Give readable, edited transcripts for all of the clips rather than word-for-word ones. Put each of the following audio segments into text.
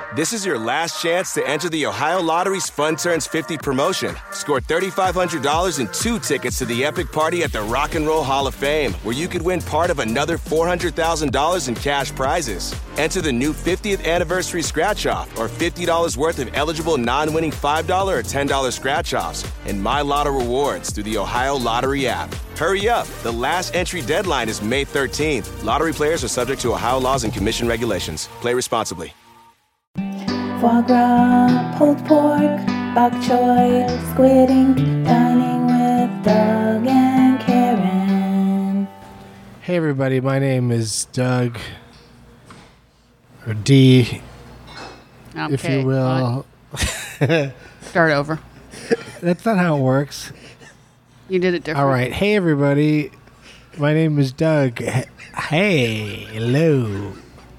This is your last chance to enter the Ohio Lottery's Fun Turns 50 promotion. Score $3,500 and 2 tickets to the epic party at the Rock and Roll Hall of Fame, where you could win part of another $400,000 in cash prizes. Enter the new 50th anniversary scratch-off or $50 worth of eligible non-winning $5 or $10 scratch-offs and My Lotto rewards through the Ohio Lottery app. Hurry up. The last entry deadline is May 13th. Lottery players are subject to Ohio laws and commission regulations. Play responsibly. Foie gras, pulled pork, bok choy, squidding, dining with Doug and Karen. Hey everybody, my name is Doug, or D, Okay, if you will. Start over. That's not how it works. You did it different. All right, hey everybody, my name is Doug. Hey, hello.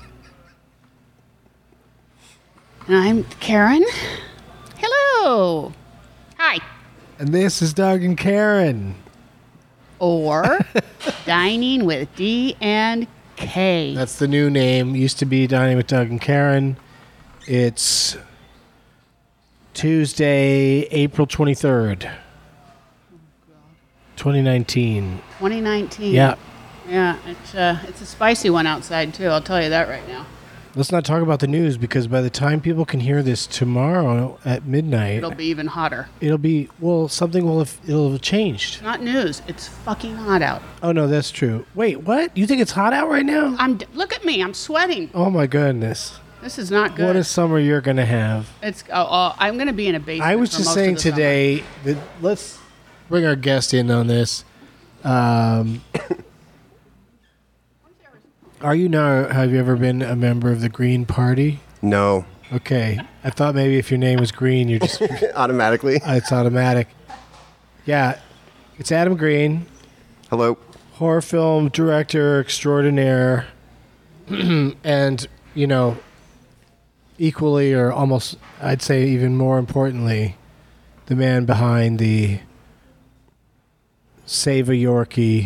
And I'm Karen. Hello. Hi. And this is Doug and Karen. Or Dining with D and K. That's the new name. Used to be Dining with Doug and Karen. It's Tuesday, April 23rd, 2019. 2019. Yeah. Yeah, it's a spicy one outside too. I'll tell you that right now. Let's not talk about the news because by the time people can hear this tomorrow at midnight, It'll be even hotter. it'll have changed. It's not news. It's fucking hot out. Oh no, that's true. Wait, what? You think it's hot out right now? Look at me. I'm sweating. Oh my goodness. This is not good. What a summer you're going to have. I'm going to be in a basement. I was for just most saying of the summer. today that let's bring our guest in on this. Have you ever been a member of the Green Party? No. Okay. I thought maybe if your name was Green, you're just... Automatically? It's automatic. Yeah. It's Adam Green, Hello. horror film director extraordinaire, and, equally or almost, I'd say even more importantly, the man behind the Save a Yorkie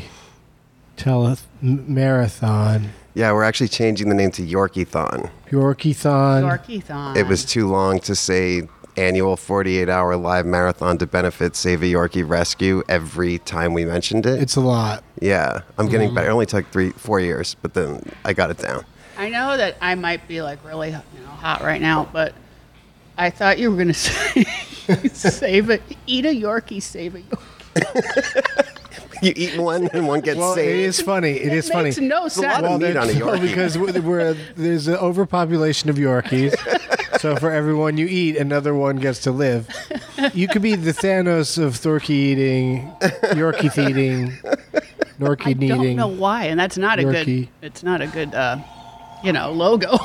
marathon. Yeah, we're actually changing the name to Yorkie-thon. Yorkie-thon. Yorkie-thon. It was too long to say annual 48-hour live marathon to benefit Save a Yorkie Rescue every time we mentioned it. It's a lot. Yeah, I'm getting better. It only took 3-4 years, but then I got it down. I know that I might be like really hot right now, but I thought you were going to say eat a Yorkie, save a Yorkie. You eat one and one gets Well, saved. it is funny. It is funny. Makes no There's a lot sense. of meat on a Yorkie. Because there's an overpopulation of Yorkies. So for every one you eat, another one gets to live. You could be the Thanos of Thorky eating, Yorkie eating, Norky I eating. don't know why, and that's not Yorkie. It's not a good, logo.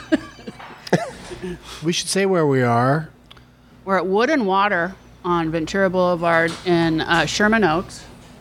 We should say where we are. We're at Wood and Water on Ventura Boulevard in Sherman Oaks.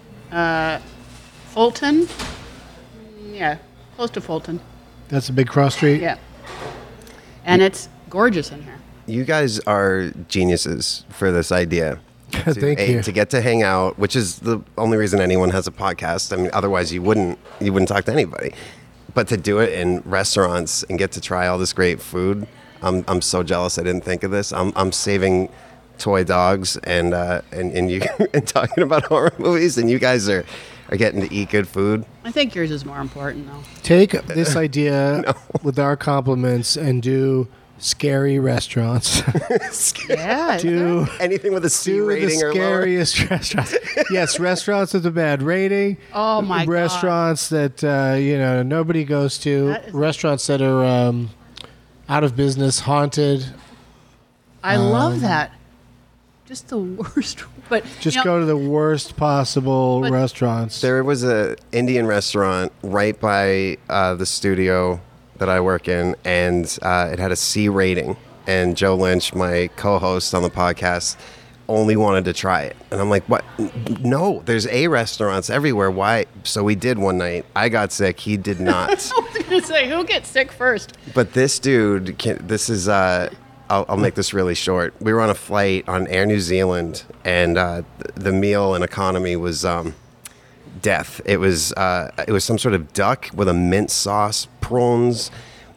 Fulton. Yeah, close to Fulton. That's a big cross street. Yeah. And it's gorgeous in here. You guys are geniuses for this idea. Thank you. To get to hang out, which is the only reason anyone has a podcast. I mean, otherwise you wouldn't talk to anybody. But to do it in restaurants and get to try all this great food, I'm so jealous I didn't think of this. I'm saving toy dogs and you and talking about horror movies, and you guys are getting to eat good food. I think yours is more important, though. Take this idea with our compliments and do scary restaurants. Yeah. do Anything with a C do the rating or lower. scariest restaurants. Yes, restaurants with a bad rating. Oh, my God. Restaurants that nobody goes to. That is- Restaurants that are out of business, haunted. I love that. Just the worst. But Just go to the worst possible But- restaurants. There was a Indian restaurant right by the studio that I work in, and it had a C rating. And Joe Lynch, my co-host on the podcast, only wanted to try it. And I'm like, what? No, there's A restaurants everywhere. Why? So we did one night. I got sick. He did not. I was going to say, who gets sick first? But this dude, this is, I'll make this really short. We were on a flight on Air New Zealand, and the meal in economy was death. It was some sort of duck with a mint sauce, prawns.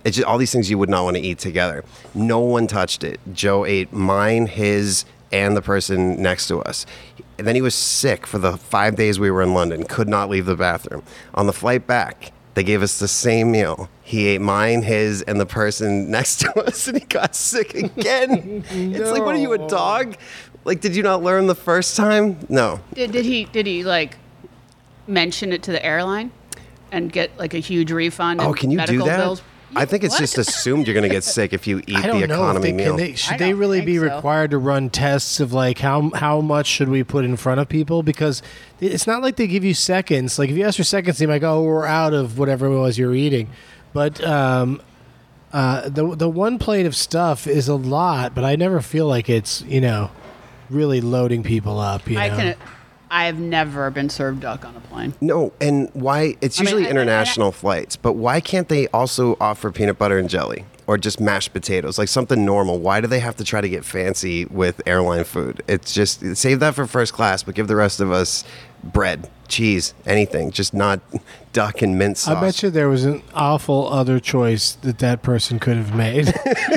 It's just all these things you would not want to eat together. No one touched it. Joe ate mine, his, and the person next to us. And then he was sick for the 5 days we were in London, could not leave the bathroom. On the flight back, they gave us the same meal. He ate mine, his, and the person next to us, and he got sick again. It's like, what are you, a dog? Like, did you not learn the first time? No. Did he like mention it to the airline and get like a huge refund? Oh, and can you do medical that? bills? I think it's What? just assumed you're going to get sick if you eat I don't the know if economy they meal. should I they don't really think be so. required to run tests of like how much should we put in front of people? Because it's not like they give you seconds. Like if you ask for seconds, they might go, "Oh, we're out of whatever it was you're eating." But the one plate of stuff is a lot, but I never feel like it's really loading people up. I've never been served duck on a plane. No, and why? It's I mean, usually I- international flights, but why can't they also offer peanut butter and jelly or just mashed potatoes, like something normal? Why do they have to try to get fancy with airline food? It's just save that for first class, but give the rest of us bread, cheese, anything, just not duck and mint sauce. I bet you there was an awful other choice that person could have made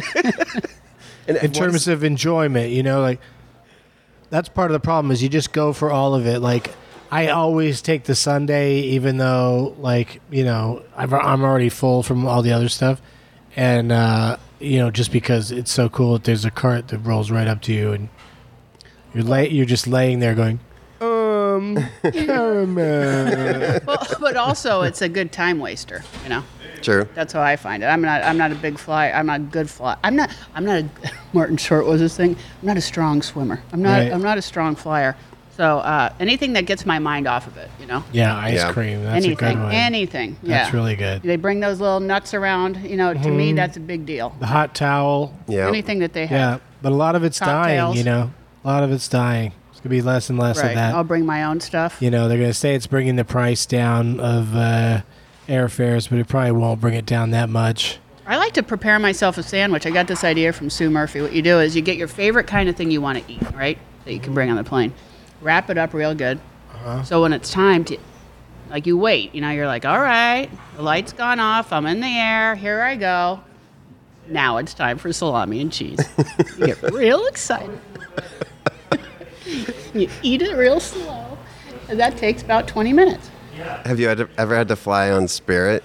in terms of enjoyment. Like. That's part of the problem is you just go for all of it. Like I always take the sundae, even though I'm already full from all the other stuff, and just because it's so cool that there's a cart that rolls right up to you and you're just laying there going, caramel. But also it's a good time waster. True. That's how I find it. I'm not a big flyer. I'm not a good flyer. I'm not a Martin Short was his thing. I'm not a strong swimmer. I'm not a strong flyer. So anything that gets my mind off of it, Yeah, ice Yeah. cream. That's a good one. Anything. Yeah. That's really good. They bring those little nuts around. To me, that's a big deal. The hot towel. Yeah. Anything that they have. Yeah, but a lot of it's Cocktails. dying. A lot of it's dying. It's gonna be less and less Right. of that. I'll bring my own stuff. They're gonna say it's bringing the price down of airfares, but it probably won't bring it down that much. I like to prepare myself a sandwich. I got this idea from Sue Murphy. What you do is you get your favorite kind of thing you want to eat, right? That you can bring on the plane. Wrap it up real good. So when it's time to, like, you wait. You're like, all right, the light's gone off. I'm in the air. Here I go. Now it's time for salami and cheese. You get real excited. You eat it real slow. And that takes about 20 minutes. Have you ever had to fly on Spirit?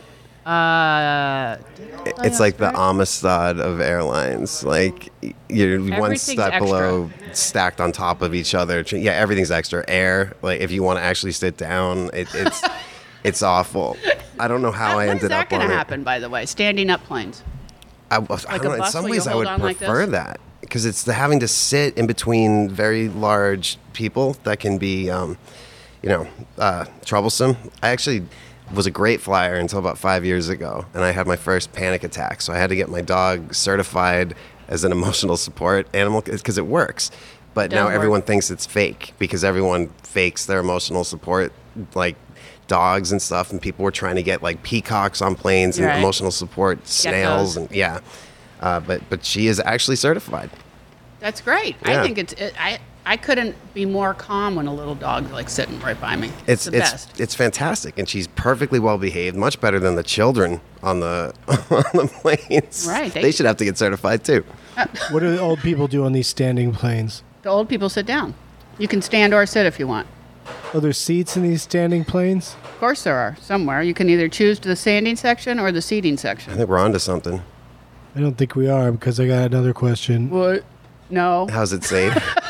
It's like the Amistad of airlines. Like you're one Everything's step extra. below, stacked on top of each other. Yeah, everything's extra. Air. Like if you want to actually sit down, it's awful. I don't know how I When ended is that up on going to it. happen, by the way? Standing up planes. I a don't know. In bus some where ways, you I hold would on like prefer this? that because it's the having to sit in between very large people that can be, troublesome. I actually was a great flyer until about 5 years ago, and I had my first panic attack. So I had to get my dog certified as an emotional support animal because it works. But now Doesn't everyone work. thinks it's fake because everyone fakes their emotional support, like dogs and stuff. And people were trying to get like peacocks on planes and Right. emotional support snails those. and yeah. But she is actually certified. That's great. Yeah. I think I couldn't be more calm when a little dog's like sitting right by me. It's the best. it's fantastic, and she's perfectly well behaved, much better than the children on the on the planes. Right, They they- should have to get certified too. What do the old people do on these standing planes? The old people sit down. You can stand or sit if you want. Are there seats in these standing planes? Of course there are somewhere. You can either choose the standing section or the seating I section. think we're onto something. I don't think we are because I got another question. What? No. How's it safe?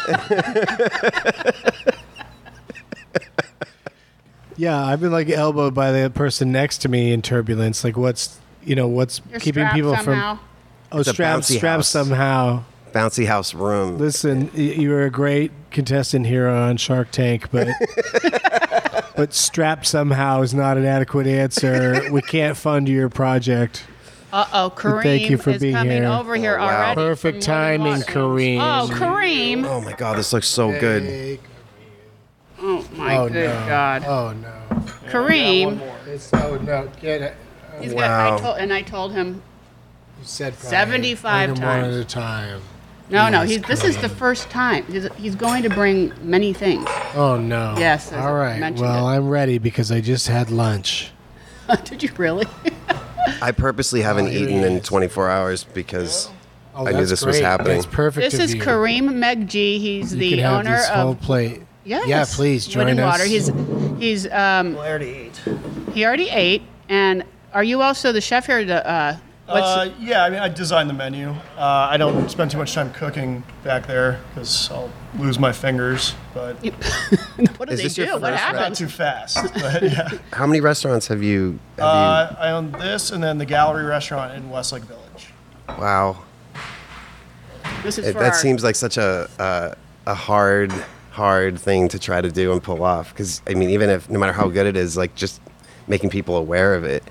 Yeah, I've been like elbowed by the person next to me in turbulence. Like, what's You're keeping strapped people somehow. from? Oh, It's a strapped bouncy house. somehow. Bouncy house room. Listen, you were a great contestant here on Shark Tank, but but strapped somehow is not an adequate answer. We can't fund your project. Uh-oh, Kareem Thank you for is being coming here. over here Oh, wow. already. Perfect from Living timing, Water. Kareem. Oh, Kareem. Oh my God, this looks so good. Oh, my Oh, good no. God. Oh no. Kareem. No, get it. He's Wow. got, I told him, You said 75 one times. at a time. no, Yes, this is the first time. He's going to bring many things. Oh no. Yes, as All I right. mentioned Well, it. I'm ready because I just had lunch. Did you really? I purposely haven't here eaten he in is. 24 hours because Oh, I knew that's this was great. happening. That's perfect. This of is you. Kareem Megji. He's You the can have owner this whole of. plate. Yes. Yeah, please join Wood and us. Water. He's I already ate. he already ate. And are you also the chef here? Yeah, I mean, I designed the menu. I don't spend too much time cooking back there because I'll lose my fingers. But What do Is they this your do? What first not happened? too fast. But yeah, How many restaurants have you? I own this and then the Gallery Restaurant in Westlake Village. Wow, This is for that our- seems like such a hard thing to try to do and pull off. Because I mean, even if no matter how good it is, like just making people aware of it.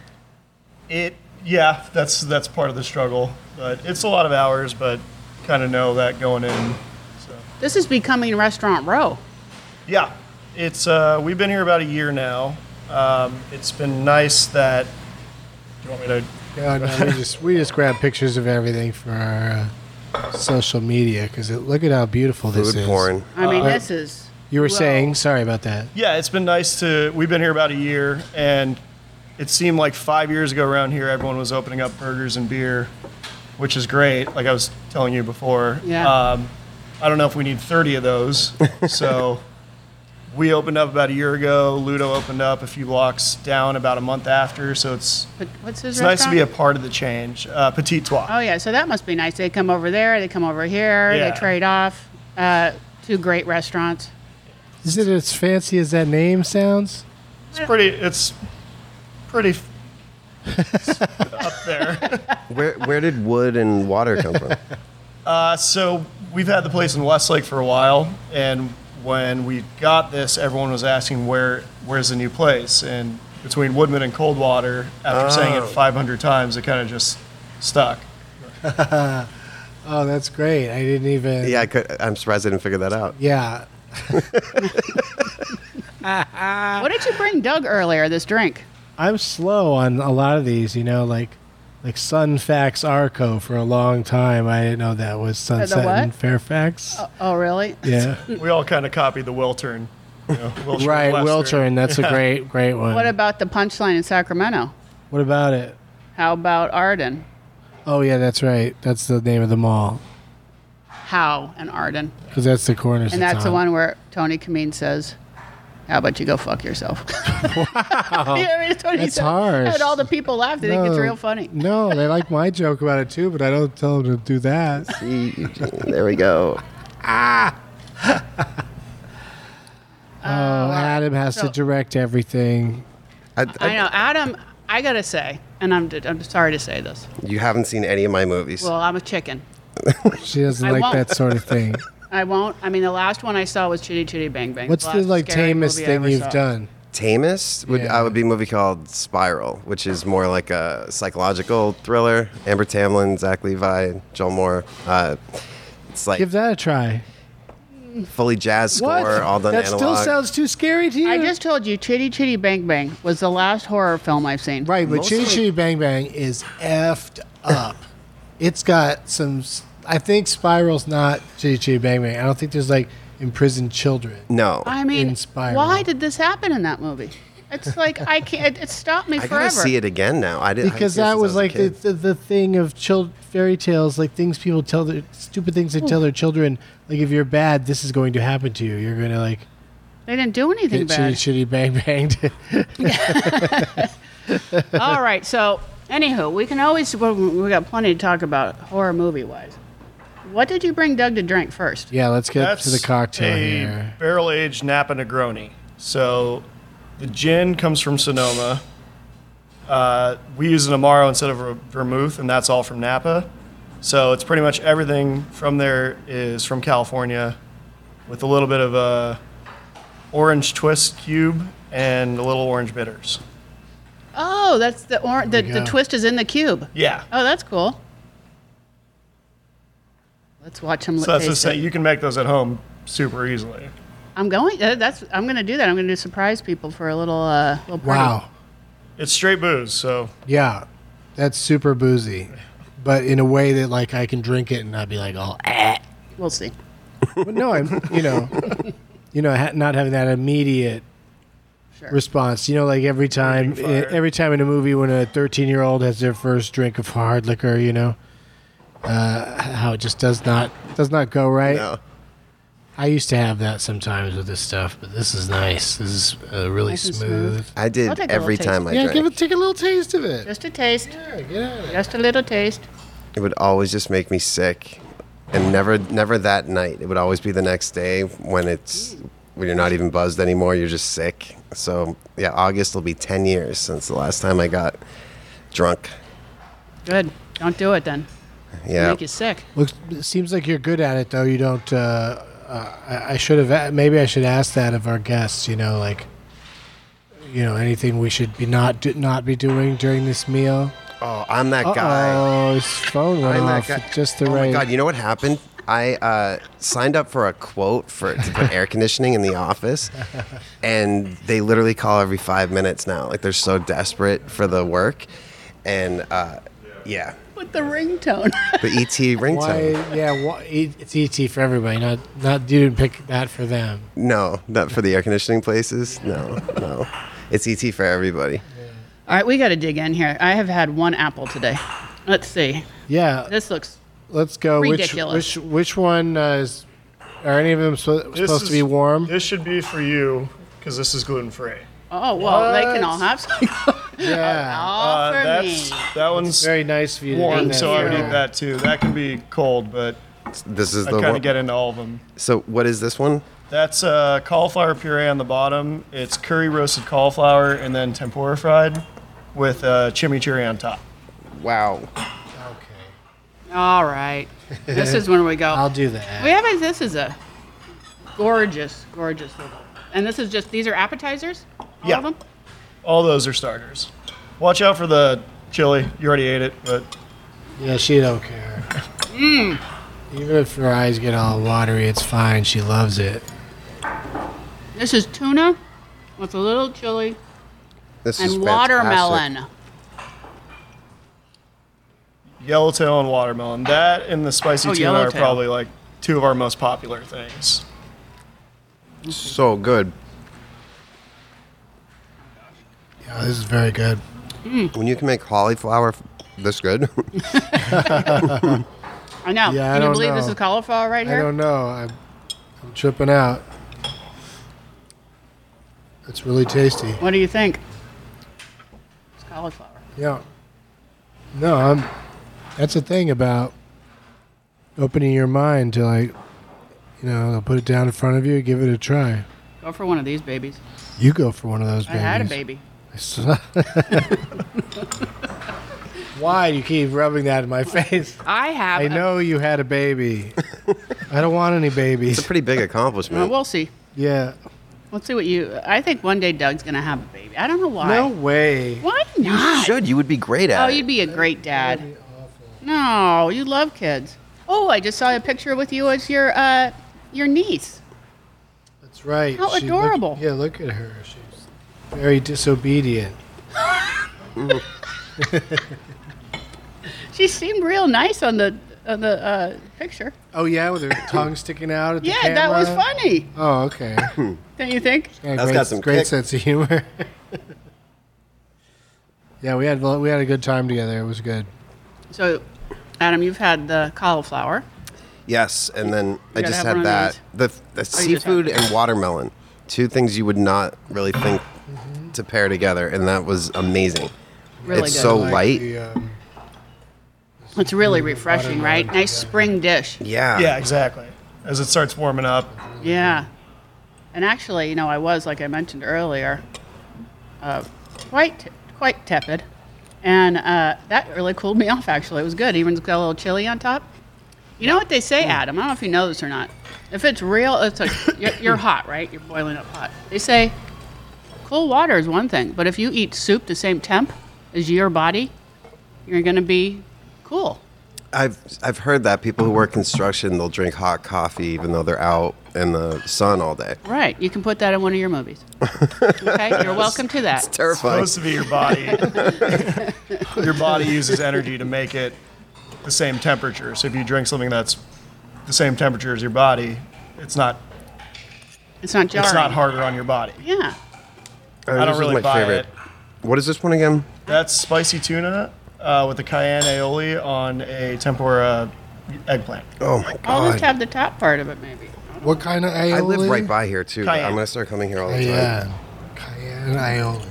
Yeah, that's part of the struggle. But it's a lot of hours, but kind of know that going in. So This is becoming Restaurant Row. yeah, it's we've been here about a year now. It's been nice that. Do you want me to? Yeah, no, we just grab pictures of everything for our social media because look at how beautiful this Food is. porn. I mean, this is. You were Well- saying, sorry about that. Yeah, it's been nice to. We've been here about a year, and it seemed like 5 years ago around here, everyone was opening up burgers and beer, which is great. Like I was telling you before. Yeah. I don't know if we need 30 of those. So we opened up about a year ago. Ludo opened up a few blocks down about a month after. So it's But what's his it's nice to be a restaurant? part of the change. Petit Trois. Oh yeah, so that must be nice. They come over there, they come over here, Yeah. they trade off. Two great restaurants. Is it as fancy as that name sounds? It's pretty up there. Where did wood and water come from? So we've had the place in Westlake for a while, and when we got this, everyone was asking where's the new place, and between Woodman and Coldwater, after saying it 500 times, it kind of just stuck. Oh, that's great. I didn't even. Yeah, I'm surprised I didn't figure that out. Yeah. What did you bring Doug earlier? This drink. I'm slow on a lot of these, like Sunfax Arco for a long time. I didn't know that was Sunset what? and Fairfax. Oh really? Yeah. We all kind of copied the Wiltern. Wiltern Right, Western. Wiltern. That's a great one. What about the Punchline in Sacramento? What about it? How about Arden? Oh, yeah, that's right. That's the name of the mall. How and Arden. Because that's the corners And of that's the town. one where Tony Kameen says, "How about you go fuck yourself?" Wow. Yeah, Tony That's said- harsh. And all the people laughed. They think it's real funny. No, they like my joke about it too, but I don't tell them to do that. There we go. Oh, Adam has to so- direct everything. I know, Adam. I gotta say, and I'm sorry to say this. You haven't seen any of my movies. Well, I'm a chicken. She doesn't I like won't. that sort of thing. I won't. I mean, the last one I saw was Chitty Chitty Bang Bang. What's the last scary tamest movie I thing ever you've saw. done? Tamest Yeah. would be a movie called Spiral, which is more like a psychological thriller. Amber Tamlin, Zach Levi, Joel Moore. It's like Give that a try. fully jazz score, all done That analog. still sounds too scary to you. I just told you, Chitty Chitty Bang Bang was the last horror film I've seen. Right, but Mostly- Chitty Chitty Bang Bang is effed up. It's got some. I think Spiral's not Chitty Chitty Bang Bang. I don't think there's like imprisoned children. No, I mean, In Spiral. why did this happen in that movie? It's like I can't. It stopped me I forever. gotta see it again now. I didn't Because I that haven't was seen it like since I was a the thing of fairy tales, like things people tell their stupid things they tell their children. Like if you're bad, this is going to happen to you. You're going to like They didn't do anything get bad. Chitty Bang Banged. All right. So, anywho, we can always. We got plenty to talk about horror movie wise. What did you bring Doug to drink first? Yeah, let's get That's to the cocktail a here. barrel-aged Napa Negroni. So the gin comes from Sonoma. We use an Amaro instead of a vermouth, and that's all from Napa. So it's pretty much everything from there is from California, with a little bit of a orange twist cube and a little orange bitters. Oh, that's the you the go. twist is in the cube. Yeah. Oh, that's cool. Let's watch him. So that's taste just saying it. you can make those at home super easily. I'm going. I'm going to do that. I'm going to surprise people for a little party. Wow. It's straight booze, so Yeah, that's super boozy, but in a way that like I can drink it and not be like, oh, We'll see. But no, I'm not having that immediate Sure. response. You know, like every time Fire. in a movie when a 13-year-old has their first drink of hard liquor, you know, how it just does not go right. No. I used to have that sometimes with this stuff, but this is nice. This is really Nice and smooth. smooth. I I'll did take a every little time I Yeah, drank. take a little taste of it. Just a taste. Yeah, get at it. Just a little taste. It would always just make me sick, and never that night. It would always be the next day when you're not even buzzed anymore. You're just sick. So yeah, August will be 10 years since the last time I got drunk. Good. Don't do it then. Yeah. Make you sick. Looks, it seems like you're good at it, though. You don't. I should have. Maybe I should ask that of our guests. You know, like, you know, anything we should be not be doing during this meal. Oh, I'm that guy. Oh, his phone went I'm that off guy. at just the Oh right. my god! You know what happened? I signed up for a quote to put air conditioning in the office, and they literally call every 5 minutes now. Like they're so desperate for the work, and yeah, With the ringtone. the ET Why? ringtone. Yeah, it's ET for everybody. Not you didn't pick that for them. No, not for the air conditioning places. No, it's ET for everybody. All right, we got to dig in here. I have had one apple today. Let's see. Yeah, This looks let's go. ridiculous. Which one is? Are any of them supposed to be warm? This should be for you because this is gluten free. Oh, well, they can all have some. Yeah, All for me. That one's very nice of you. To warm, do that. so I would you. eat that too. That can be cold, but This is I the kind one. of get into all of them. So what is this one? That's cauliflower puree on the bottom. It's curry roasted cauliflower and then tempura fried with chimichurri on top. Wow. Okay, All right. This is when we go. I'll do that. We have this is a gorgeous little. And this is just, these are appetizers? All Yeah. of them? All those are starters. Watch out for the chili. You already ate it, but Yeah, she don't care. Even if her eyes get all watery, it's fine. She loves it. This is tuna with a little chili This is and fantastic. watermelon. yellowtail and watermelon. That and the spicy Oh, tuna are yellowtail. probably like two of our most popular things. So good. Yeah, this is very good. When you can make cauliflower this good. I know. Yeah, I Can you don't believe this know. is cauliflower right I here? don't know. I'm tripping out. It's really tasty. What do you think? It's cauliflower. Yeah. No, that's the thing about opening your mind to, like, you know, they'll put it down in front of you, give it a try. Go for one of these babies. You go for one of those I babies. had a baby. Why do you keep rubbing that in my face? I have. I know you had a baby. I don't want any It's babies. a pretty big accomplishment. We'll see. Yeah. Let's see what you. I think one day Doug's gonna have a baby. I don't know why. No way. Why not? Should. You would be great at Oh, it. you'd be a great dad. No, you love kids. Oh, I just saw a picture with you as your niece. That's right. How adorable. Look at her. She's very disobedient. She seemed real nice on the picture. Oh, yeah, with her tongue sticking out at the Yeah, camera? that was funny. Oh, okay. Don't you think? That's got some great kick. sense of humor. Yeah, we had a good time together. It was good. So, Adam, you've had the cauliflower. Yes, and then I gotta just have one had of that. The Oh, you just seafood had and watermelon. Two things you would not really think to pair together, and that was amazing. Really It's good. so Like light. It's really refreshing, right? Nice spring dish. Yeah. Yeah, exactly. As it starts warming up. Yeah. And actually, you know, I was, like I mentioned earlier, quite tepid. And that really cooled me off, actually. It was good. Even got a little chili on top. You know what they say, Adam? I don't know if you know this or not. If it's real, it's like you're hot, right? You're boiling up hot. They say cool water is one thing, but if you eat soup the same temp as your body, you're going to be cool. I've heard that people who work construction, they'll drink hot coffee even though they're out in the sun all day. Right. You can put that in one of your movies. Okay? You're welcome to that. Terrifying. Supposed to be your body. Your body uses energy to make it the same temperature. So if you drink something that's the same temperature as your body, it's not It's not jarring. harder on your body. Yeah. I don't This is really my buy favorite. it. What is this one again? That's spicy tuna with a cayenne aioli on a tempura eggplant. Oh my I'll just god. have the top part of it, maybe. What kind of aioli? I live right by here too. Cayenne. I'm gonna start coming here all the time. Cayenne. Cayenne aioli.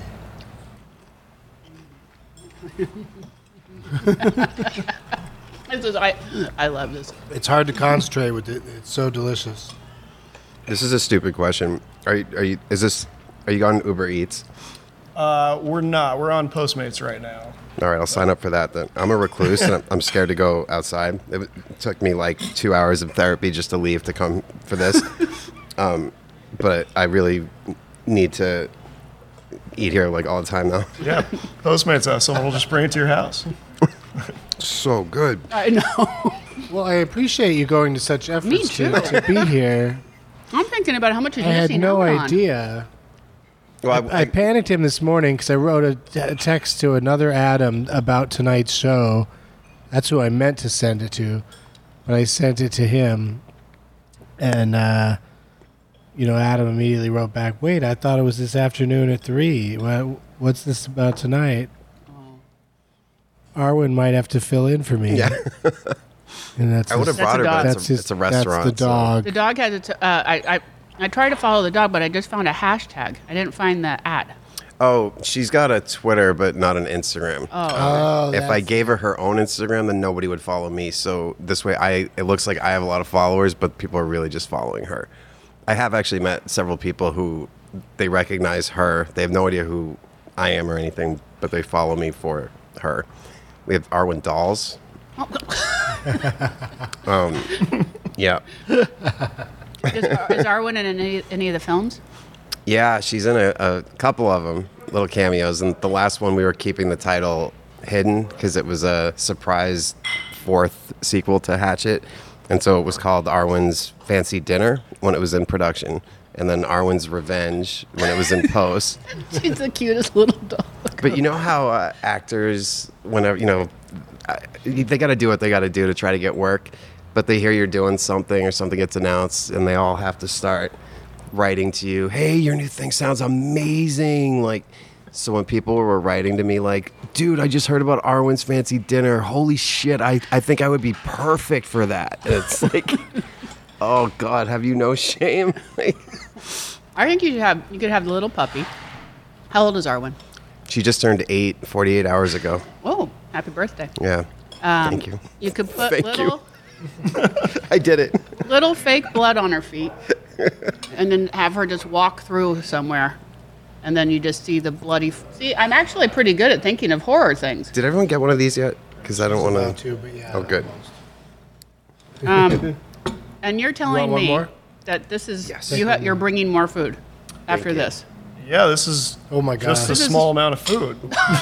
This is, I love this. It's hard to concentrate with it. It's so delicious. This is a stupid question. Are you on Uber Eats? We're not. We're on Postmates right now. All right, I'll sign up for that then. I'm a recluse and I'm scared to go outside. It took me like 2 hours of therapy just to leave to come for this. But I really need to eat here like all the time now. Yeah, Postmates us. Someone will just bring it to your house. So good. I know. Well, I appreciate you going to such efforts too. to be here. I'm thinking about how much is I had missing no out on. idea. Well, I panicked him this morning because I wrote a text to another Adam about tonight's show. That's who I meant to send it to, but I sent it to him, and Adam immediately wrote back, "Wait, I thought it was this afternoon at 3. What's this about tonight?" Arwen might have to fill in for me. Yeah. And that's I would have brought her, but that's it's a restaurant. That's the dog. The dog has its. I tried to follow the dog, but I just found a hashtag. I didn't find the ad. Oh, she's got a Twitter, but not an Instagram. Oh, If I gave her own Instagram, then nobody would follow me. So this way, it looks like I have a lot of followers, but people are really just following her. I have actually met several people who they recognize her. They have no idea who I am or anything, but they follow me for her. We have Arwen Dolls. Yeah. Is Arwen in any of the films? Yeah, she's in a couple of them, little cameos. And the last one, we were keeping the title hidden because it was a surprise fourth sequel to Hatchet. And so it was called Arwen's Fancy Dinner when it was in production. And then Arwen's Revenge when it was in post. She's the cutest little dog. But you know how actors, whenever, they got to do what they got to do to try to get work. But they hear you're doing something or something gets announced and they all have to start writing to you, hey, your new thing sounds amazing. Like, so when people were writing to me like, dude, I just heard about Arwen's Fancy Dinner. Holy shit, I think I would be perfect for that. And it's like, oh God, have you no shame? I think you could have the little puppy. How old is Arwen? She just turned 8, 48 hours ago. Oh, happy birthday. Yeah. Thank you. You could put Thank little I did it. little fake blood on her feet and then have her just walk through somewhere. And then you just see the bloody... See, I'm actually pretty good at thinking of horror things. Did everyone get one of these yet? Because I don't want About to. to, but yeah. Oh, good. And you're telling one me more? that this is... Yes. You're bringing more food after this. Yeah, this is Oh my God. just a small amount of food.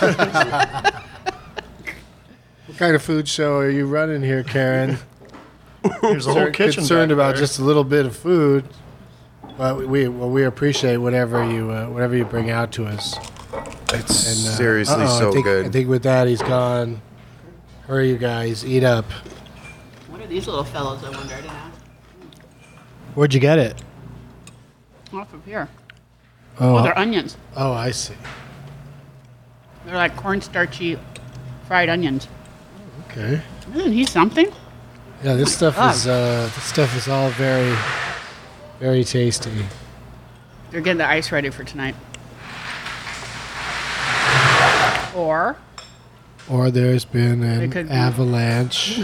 What kind of food show are you running here, Karen? There's a whole They're kitchen. concerned back about there. just a little bit of food, but we appreciate whatever you bring out to us. It's And, seriously so I think, good. I think with that he's gone. Hurry, you guys, eat up. What are these little fellows, I wonder? I didn't ask. Where'd you get it? Off of here. Oh, Oh, they're onions. oh, I see. They're like cornstarchy fried onions. Okay. Isn't he something? Yeah, this stuff God. is all very, very tasty. They're getting the ice ready for tonight. Or There's been It an could be. avalanche.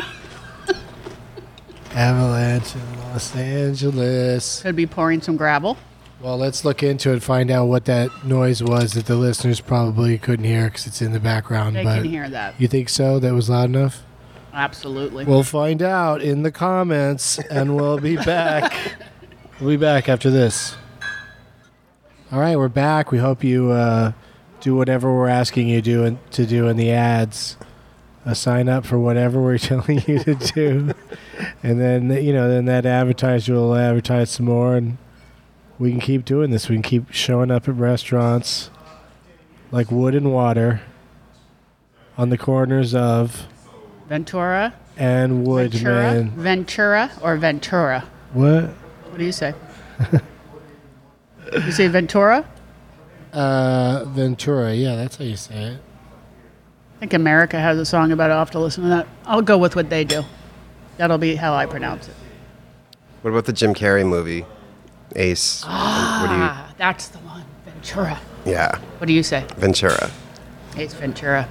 Avalanche in Los Angeles. could be pouring some gravel. Well, let's look into it and find out what that noise was that the listeners probably couldn't hear because it's in the background. They but can hear that. You think so? That was loud enough? Absolutely. We'll find out in the comments, and we'll be back. We'll be back after this. All right, we're back. We hope you do whatever we're asking you to do in the ads. Sign up for whatever we're telling you to do, and then then that advertiser will advertise some more, and we can keep doing this. We can keep showing up at restaurants like Wood and Water on the corners of Ventura, and Woodman. Ventura or Ventura? What? What do you say? You say Ventura? Ventura. Yeah, that's how you say it. I think America has a song about it. I'll have to listen to that. I'll go with what they do. That'll be how I pronounce it. What about the Jim Carrey movie, Ace? Ah, that's the one. Ventura. Yeah, What do you say? Ventura. Ace Ventura.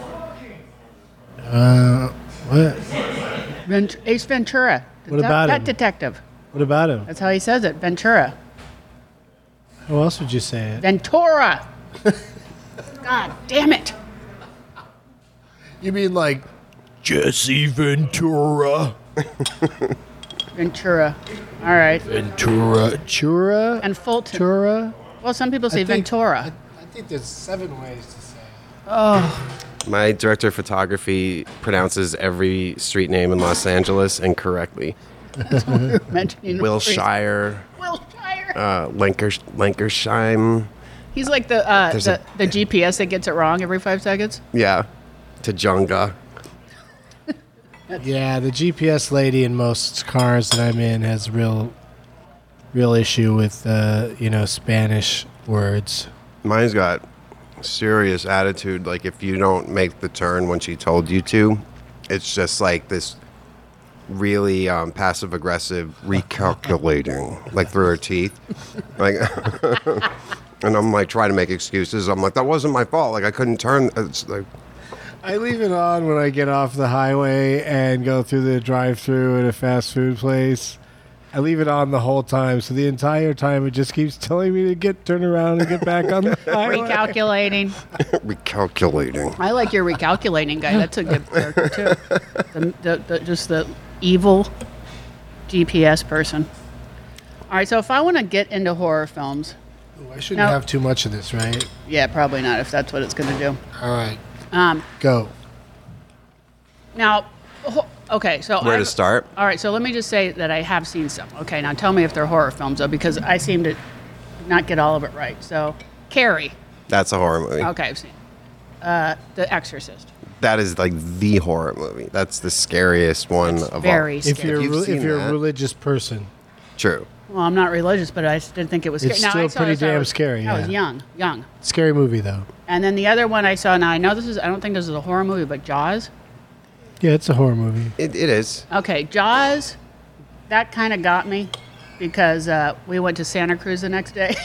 What? Ace Ventura. What about Pet him? detective. What about him? That's how he says it. Ventura. How else would you say it? Ventura. God damn it. You mean like Jesse Ventura? Ventura. All right. Ventura. Chura? And Fulton. Ventura? Well, some people say Ventura. I think there's 7 ways to say it. My director of photography pronounces every street name in Los Angeles incorrectly. Mentioning Wilshire, Wilshire. Lancashire. He's like the GPS that gets it wrong every 5 seconds. Yeah, Tajunga. Yeah, the GPS lady in most cars that I'm in has real issue with Spanish words. Mine's got serious attitude. Like if you don't make the turn when she told you to, it's just like this really passive aggressive recalculating, like through her teeth, like. And I'm like trying to make excuses. I'm like, that wasn't my fault. Like I couldn't turn. It's like. I leave it on when I get off the highway and go through the drive-thru at a fast food place. I leave it on the whole time, so the entire time it just keeps telling me to turn around and get back on the highway. Recalculating. Recalculating. I like your recalculating guy. That's a good character too. Just the evil GPS person. All right, so if I want to get into horror films, I shouldn't have too much of this, right? yeah, probably not if that's what it's going to do. All right, Um, go. now, okay, so Where to start? All right, so let me just say that I have seen some. Okay, now tell me if they're horror films though, because I seem to not get all of it right. So, Carrie. That's a horror movie. Okay, I've seen. The Exorcist. That is like the horror movie. That's the scariest one of Very all. If scary. you're a that. religious person, True. Well, I'm not religious, but I didn't think it was scary. It's Now, still I saw pretty this when damn scary, I was yeah. young. scary movie though. And then the other one I saw, now I know this is, I don't think this is a horror movie, but Jaws. Yeah, it's a horror movie. It is. Okay, Jaws, that kind of got me because we went to Santa Cruz the next day.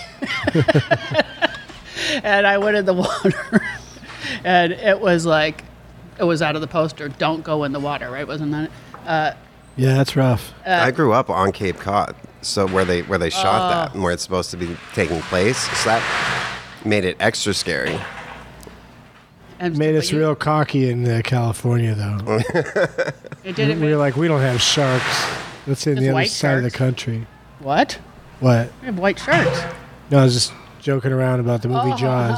And I went in the water. And it was like, it was out of the poster, don't go in the water, right? Wasn't that it? Yeah, that's rough. I grew up on Cape Cod, so where they shot that and where it's supposed to be taking place. So that made it extra scary. And Made but us you- real cocky in California though. It didn't We were make, like, we don't have sharks. That's in Just the other white side of the sharks? country. what? What? We have white sharks. No, I was just joking around about the Oh. movie Jaws.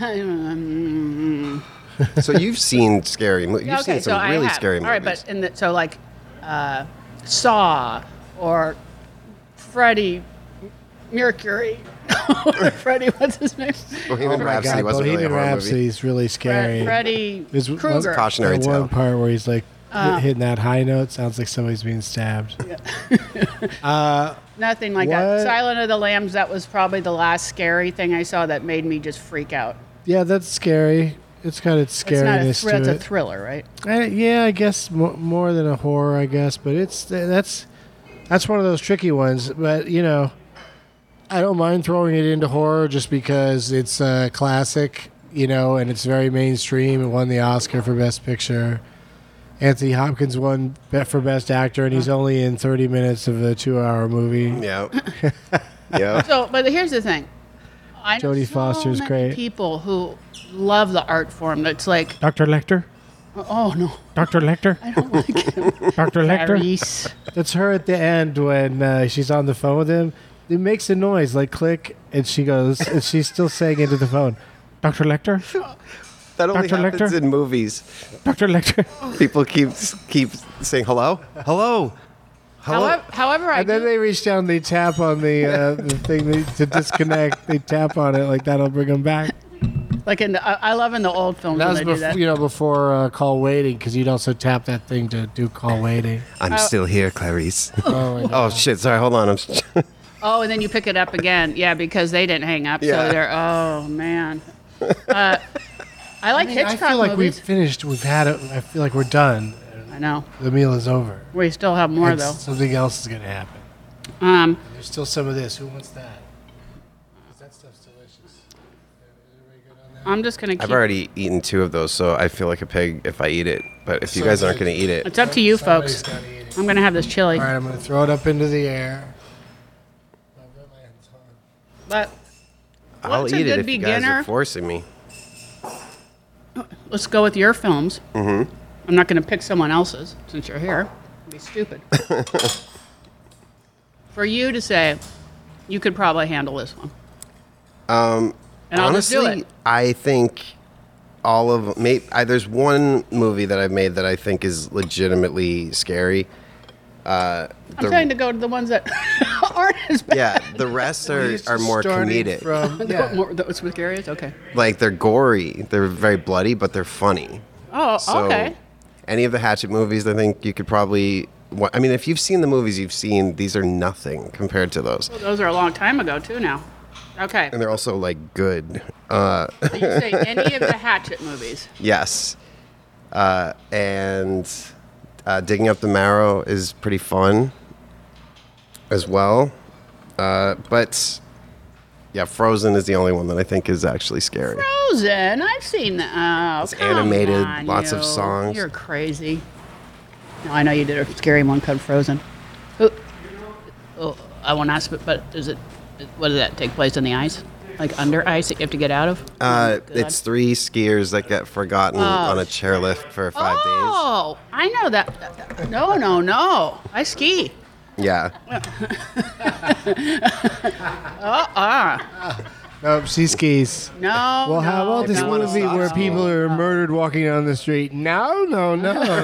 So you've seen scary movies. You've Yeah, okay, seen so some I really have. scary movies. All right, but so like Saw or Freddie Mercury. Freddie, what's his name? Bohemian Oh my Rhapsody God, wasn't Bohemian really a horror Rhapsody movie. is really scary. Freddie There's one Krueger. Cautionary That tale. one part where he's like hitting that high note sounds like somebody's being stabbed. Nothing like What? that. Silent of the Lambs, that was probably the last scary thing I saw that made me just freak out. Yeah, that's scary. It's got its It's not a scariness thrill, it's to a it. thriller, right? Yeah, I guess more than a horror, I guess, but that's one of those tricky ones. But I don't mind throwing it into horror just because it's a classic, and it's very mainstream. It won the Oscar for Best Picture. Anthony Hopkins won for Best Actor, and he's only in 30 minutes of a 2-hour movie. Yeah. Yeah. So, but here's the thing. I know Jodie so Foster's many great. people who love the art form. That's like, Dr. Lecter? oh no, Dr. Lecter? I don't like him. Dr. Lecter? Clarice. That's her at the end when she's on the phone with him. It makes a noise like click, and she goes, and she's still saying into the phone, Dr. Lecter? That only Dr. happens Lecter? in movies. Dr. Lecter? People keep saying hello, hello, hello. However, I And then do, they reach down, they tap on the thing to disconnect. They tap on it like that'll bring them back. like I love in the old films That when was they do that. before call waiting, because you'd also tap that thing to do call waiting. I'm still here, Clarice. Oh, my God. Oh shit! Sorry, hold on. Oh, and then you pick it up again. Yeah, because they didn't hang up. Yeah. So they're, oh, man. I like Hitchcock I feel like movies. we've finished. We've had it. I feel like we're done. I know. The meal is over. We still have more, And though. something else is going to happen. There's still some of this. Who wants that? 'Cause that stuff's delicious. Is everybody good on that? I'm just going to keep... I've already eaten 2 of those, so I feel like a pig if I eat it. But if you guys aren't going to eat it, It's up to you, Somebody's folks. gotta eat it. I'm going to have this chili. All right, I'm going to throw it up into the air. But I'll what's a eat it good if you guys beginner? are forcing me. Let's go with your films. Mm-hmm. I'm not going to pick someone else's since you're here. It'd be stupid. For you to say, you could probably handle this one. And I'll just do Honestly, it. I think all of there's one movie that I've made that I think is legitimately scary. I'm trying to go to the ones that aren't as bad. Yeah, the rest are more Starting comedic. From, yeah. Those with Gary's? Okay. Like they're gory, they're very bloody, but they're funny. Oh, So okay. any of the Hatchet movies, I think you could probably. I mean, if you've seen the movies you've seen, these are nothing compared to those, Well, those are a long time ago, too, now. Okay. and they're also like good. So you say any of the Hatchet movies. Yes, and Digging Up the Marrow is pretty fun as well. But yeah, Frozen is the only one that I think is actually scary. Frozen. I've seen that. Oh, It's come animated, on, lots of you. songs. You're crazy. No, I know you did a scary one called Frozen. Oh, I won't ask, but what does that take place in the ice? Like under ice that you have to get out of? Oh, God. It's 3 skiers that get forgotten on a chairlift for 5 days. Oh, I know that. No. I ski. Yeah. Nope, she skis. No. Well, how about this no, movie where people are murdered walking down the street? No. No,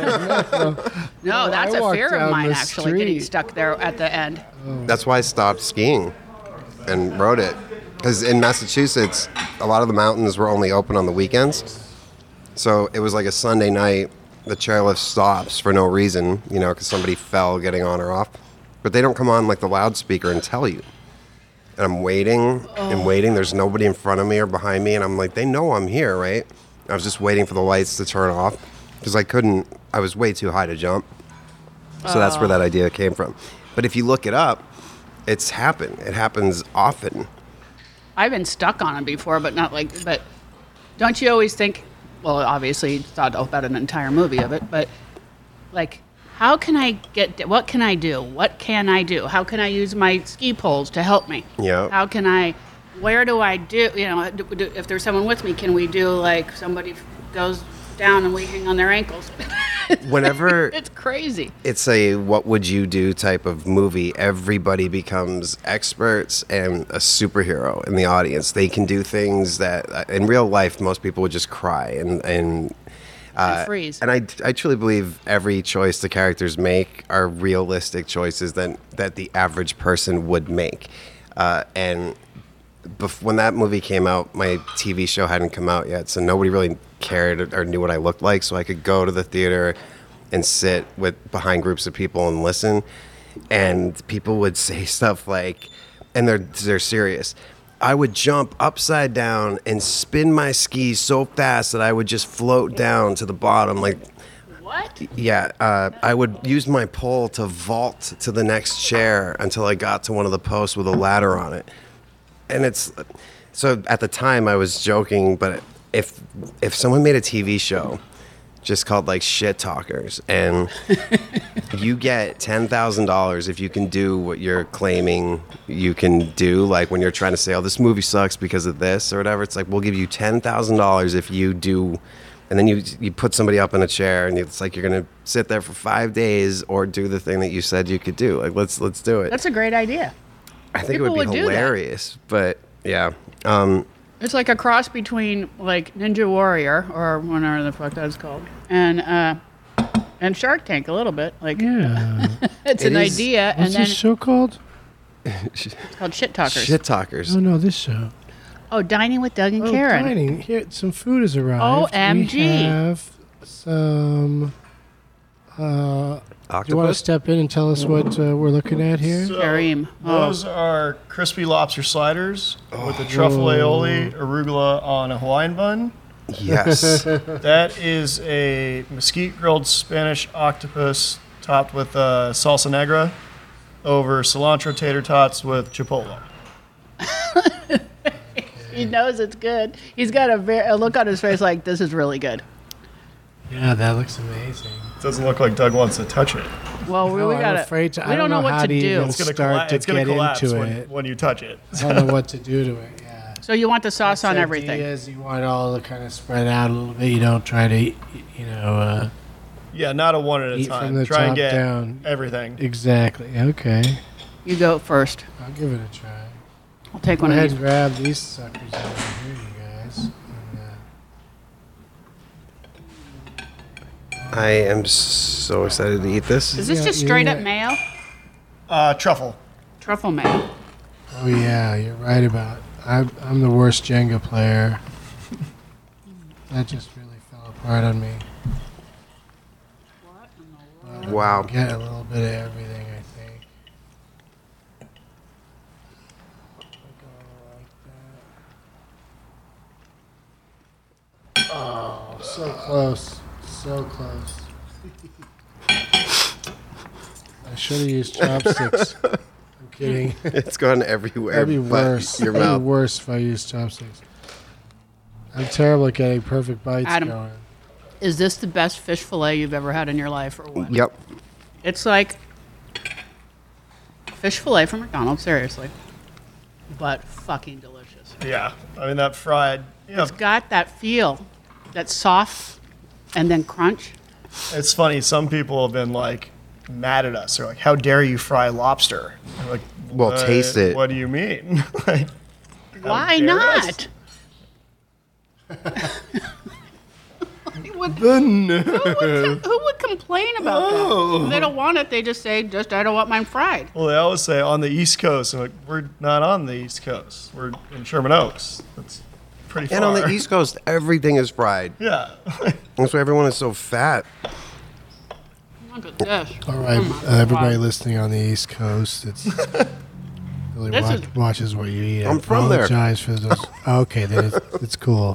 that's I a walked fear of down mine, the actually, getting street. stuck there at the end. That's why I stopped skiing and wrote it. Because in Massachusetts, a lot of the mountains were only open on the weekends. So it was like a Sunday night, the chairlift stops for no reason, because somebody fell getting on or off. But they don't come on like the loudspeaker and tell you. And I'm waiting and waiting. There's nobody in front of me or behind me. And I'm like, they know I'm here, right? I was just waiting for the lights to turn off because I was way too high to jump. So that's where that idea came from. But if you look it up, it happens often. I've been stuck on it before, but don't you always think, well, obviously you thought about an entire movie of it, but like, what can I do? What can I do? How can I use my ski poles to help me? Yeah. Where do I do, if there's someone with me, can we do like somebody goes down and we hang on their ankles? Whenever It's crazy. it's a what would you do type of movie, everybody becomes experts and a superhero in the audience. They can do things that in real life most people would just cry and freeze. And I truly believe every choice the characters make are realistic choices that the average person would make. And when that movie came out, my TV show hadn't come out yet, so nobody really cared or knew what I looked like, so I could go to the theater and sit behind groups of people and listen, and people would say stuff like, and they're serious, I would jump upside down and spin my skis so fast that I would just float down to the bottom, like, What? yeah, I would use my pole to vault to the next chair until I got to one of the posts with a ladder on it. And so at the time I was joking, but if someone made a TV show just called like Shit Talkers and you get $10,000 if you can do what you're claiming you can do, like when you're trying to say, oh, this movie sucks because of this or whatever, it's like, we'll give you $10,000 if you do. And then you put somebody up in a chair and it's like you're going to sit there for 5 days or do the thing that you said you could do. Like, let's do it. That's a great idea. I think people it would would be do that. hilarious, but yeah. It's like a cross between like Ninja Warrior or whatever the fuck that's called, and Shark Tank a little bit. Like, Yeah. it's It an is- idea, and What's then this show called? it's called Shit Talkers. Shit Talkers. Oh, no, this show. Oh, Dining with Doug and Oh, Karen. dining. Here, some food has arrived. OMG. We have some Do you want to Octopus? step in and tell us what we're looking at here? So Kareem. those are crispy lobster sliders with a truffle aioli, arugula on a Hawaiian bun. Yes. That is a mesquite grilled Spanish octopus topped with salsa negra over cilantro tater tots with chipotle. He knows it's good. He's got a look on his face like, this is really good. Yeah, that looks amazing. Doesn't look like Doug wants to touch it. Well, No, we I'm got afraid to. We I don't know what how to to do. even It's gonna start to it's gonna get collapse into when, it. when you touch it. I don't know what to do to it. Yeah. So you want the sauce on This everything. idea is you want it all to kind of spread out a little bit. You don't try to, Yeah, not a one at a Eat from time. the Try and top get down. everything. exactly. Okay, You go first. I'll give it a try. I'll take Go one of ahead these. and grab these suckers over here, you guys. And, I am so excited to eat this. Is this Yeah, just straight up yeah. mayo? Truffle. Truffle mayo. oh yeah, you're right about. I'm the worst Jenga player. That just really fell apart on me. Wow. Get a little bit of everything, I think. Oh, so close. So close. I should have used chopsticks. I'm kidding. It's gone everywhere. That'd be but worse. Your That'd mouth. be worse if I used chopsticks. I'm terrible at getting perfect bites Adam. going. Is this the best fish fillet you've ever had in your life or what? Yep. It's like fish fillet from McDonald's, seriously. But fucking delicious. Yeah. I mean, that fried. Yeah. It's got that feel, that soft and then crunch. It's funny. Some people have been like mad at us. They're like, "How dare you fry lobster?" I'm like, Well, "What- taste it." What do you mean? Like, how Why dare not? us? Who would complain about that? If they don't want it, they just say, I don't want mine fried. Well, they always say on the East Coast. I'm like, we're not on the East Coast. We're in Sherman Oaks. That's pretty far. And on the East Coast, everything is fried. Yeah. That's why everyone is so fat. Look at this. All right, Oh my everybody God. listening on the East Coast, it's really This is- watches what you eat. I'm from there. Apologize for those. Okay, then it's cool.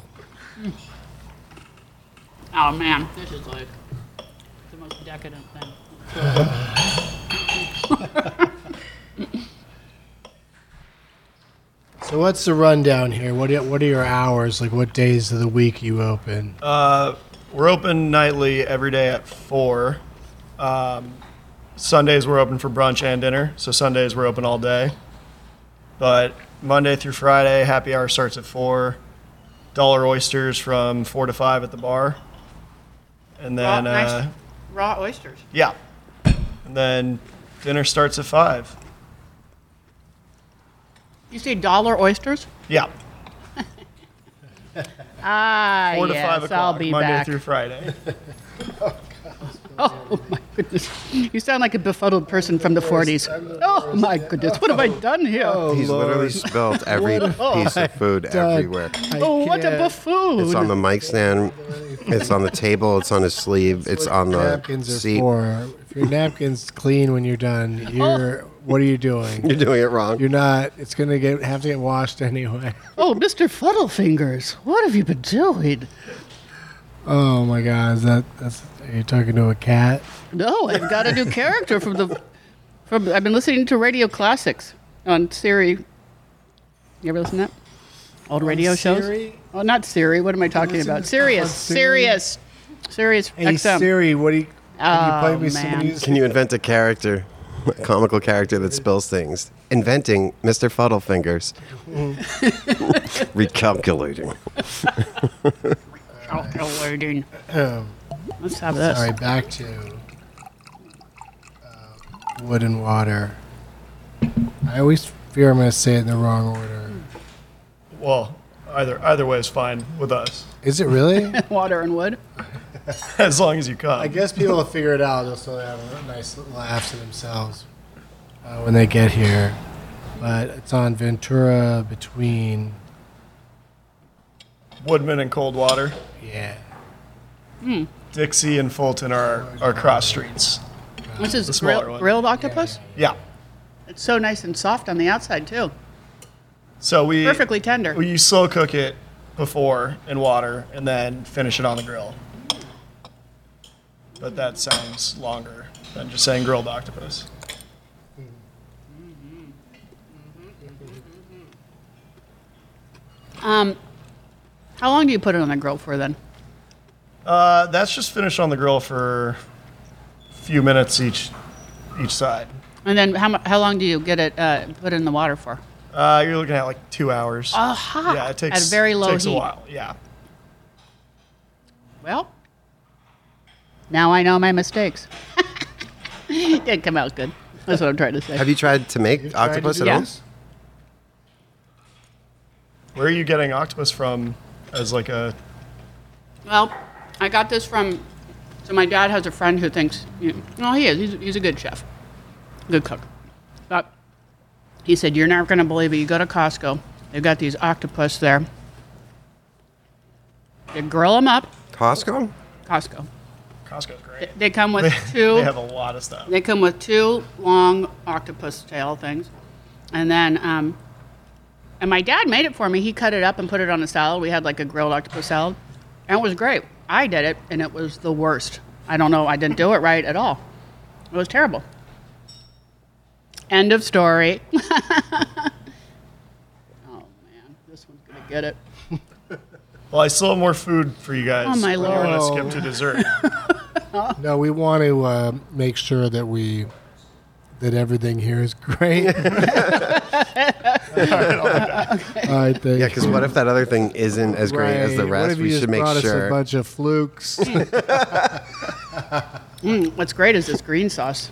Oh man, this is like the most decadent thing. So what's the rundown here? What are your hours? Like what days of the week you open? We're open nightly every day at 4. Sundays we're open for brunch and dinner. So Sundays we're open all day. But Monday through Friday, happy hour starts at 4. Dollar oysters from 4 to 5 at the bar. And then, nice raw oysters. yeah. And then dinner starts at 5. You say dollar oysters? Yeah. Ah, 4 to yes, 5 o'clock, I'll be Monday back. through Friday. Oh my goodness, you sound like a befuddled person from the 40s. Oh my goodness, what have I done here? He's literally spilled every piece of food everywhere. Oh, what a buffoon! It's on the mic stand. It's on the table. It's on his sleeve. It's on the Napkins are seat. for. If your napkin's clean when you're done, what are you doing? You're doing it wrong. You're not. It's gonna have to get washed anyway. Oh, Mr. Fuddlefingers, what have you been doing? Oh my God, that's. Are you talking to a cat? No, I've got a new character from. I've been listening to radio classics on Siri. You ever listen to that? Old radio shows? Siri? Oh, not Siri. What am I talking about? Sirius. Sirius. Sirius Hey XM. Siri, can you play me some man. music? Can you invent a character, a comical character that spills things? Inventing Mr. Fuddlefingers. Recalculating. Calculating. Let's have this. All right, back to wood and water. I always fear I'm going to say it in the wrong order. Well, either way is fine with us. Is it really? Water and wood. As long as you come. I guess people will figure it out. They'll still have a nice little laughs to themselves when they get here. But it's on Ventura between, Woodman and Coldwater. yeah. Dixie and Fulton are our cross streets. This is smaller one. grilled octopus. Yeah. It's so nice and soft on the outside too. So we Perfectly tender. You slow cook it before in water and then finish it on the grill. But that sounds longer than just saying grilled octopus. How long do you put it on the grill for then? That's just finished on the grill for a few minutes each side. And then how long do you get it put in the water for? You're looking at like 2 hours. Aha! Yeah, it takes at very low takes heat. a while. Yeah. Well, now I know my mistakes. It didn't come out good. That's what I'm trying to say. Have you tried to make octopus at all? Yes. Where are you getting octopus from as like a... Well, I got this from. So my dad has a friend who thinks, no, he is. He's a good chef, good cook. But he said, "You're not going to believe it. You go to Costco. They've got these octopus there. They grill them up. Costco? Costco. Costco's great. They come with two. They have a lot of stuff. They come with two long octopus tail things, and then and my dad made it for me. He cut it up and put it on a salad. We had like a grilled octopus salad, and it was great. I did it, and it was the worst. I don't know. I didn't do it right at all. It was terrible. End of story. Oh man, this one's gonna get it. Well, I still have more food for you guys. Oh, my but we're Lord. gonna skip to dessert. No, we want to make sure that everything here is great. All right, thank Yeah, because what if that other thing isn't as great as the What rest? if you We just should make brought us a sure. bunch of flukes? What's great is this green sauce.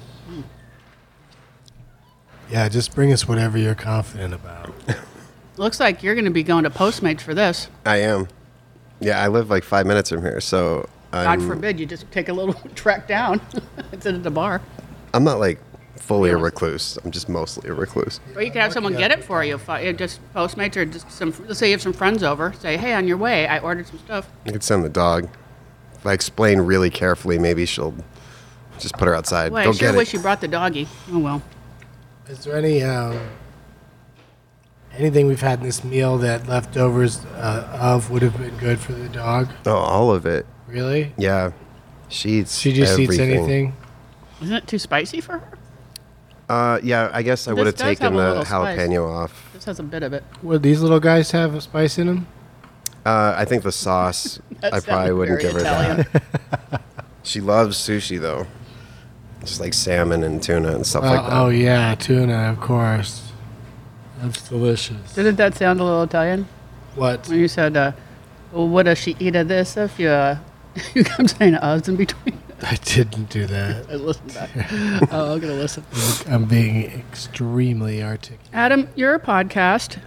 Yeah, just bring us whatever you're confident about. Looks like you're gonna be going to Postmates for this. I am. Yeah, I live like 5 minutes from here, so God forbid you just take a little trek down. It's at the bar. I'm not like fully a recluse. I'm just mostly a recluse. Or you could have someone get it for you. Just Postmates or just some. Let's say you have some friends over. Say, hey, on your way, I ordered some stuff. I could send the dog. If I explain really carefully, maybe she'll just put her outside. Boy, Go I sure get wish it. you brought the doggy. Oh well. Is there any anything we've had in this meal that leftovers of would have been good for the dog? Oh, all of it. Really? Yeah. She eats She just eats everything. anything? Isn't it too spicy for her? Yeah, I guess I This would have does taken have a the little spice. jalapeno off. This has a bit of it. Would these little guys have a spice in them? I think the sauce, That I probably sounded wouldn't very give her Italian. that. She loves sushi, though. Just like salmon and tuna and stuff like that. Oh, yeah, tuna, of course. That's delicious. Didn't that sound a little Italian? What? When you said, well, what does she eat of this if you, you kept saying us in between? I didn't do that. I listened back. Oh, I'm going to listen. I'm being extremely articulate. Adam, your podcast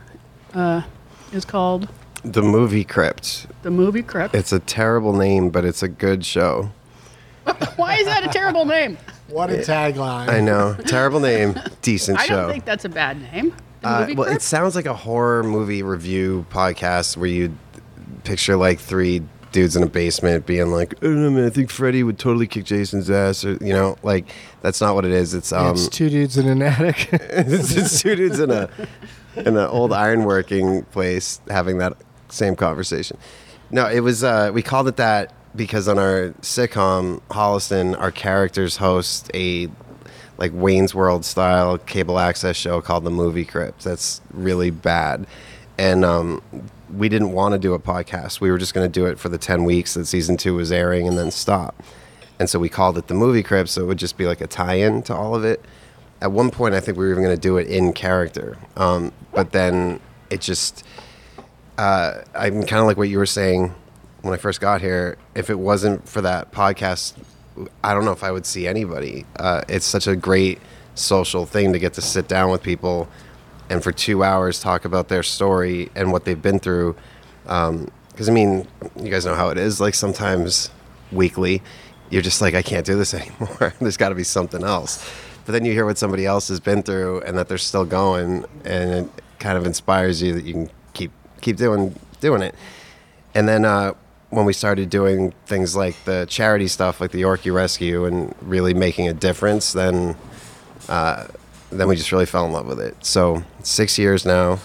is called The Movie Crypt. The Movie Crypt. It's a terrible name, but it's a good show. Why is that a terrible name? What a tagline. I know. Terrible name, decent I show. don't think that's a bad name. The Movie Well, Crypt? it sounds like a horror movie review podcast where you picture like three dudes in a basement being like, "I don't know, man, I think Freddy would totally kick Jason's ass," or like that's not what it is. It's It's two dudes in an attic. it's two dudes in an old ironworking place having that same conversation. No, it was we called it that because on our sitcom Holliston, our characters host a like Wayne's World style cable access show called The Movie Crypt. That's really bad, and we didn't want to do a podcast. We were just going to do it for the 10 weeks that season 2 was airing and then stop. And so we called it The Movie Crypt, so it would just be like a tie-in to all of it. At one point, I think we were even going to do it in character. But then it just... I'm kind of like what you were saying when I first got here. If it wasn't for that podcast, I don't know if I would see anybody. It's such a great social thing to get to sit down with people and for 2 hours talk about their story and what they've been through. Because, I mean, you guys know how it is. Like, sometimes weekly, you're just like, I can't do this anymore. There's got to be something else. But then you hear what somebody else has been through and that they're still going, and it kind of inspires you that you can keep doing it. And then when we started doing things like the charity stuff, like the Yorkie Rescue, and really making a difference, then we just really fell in love with it. So 6 years now,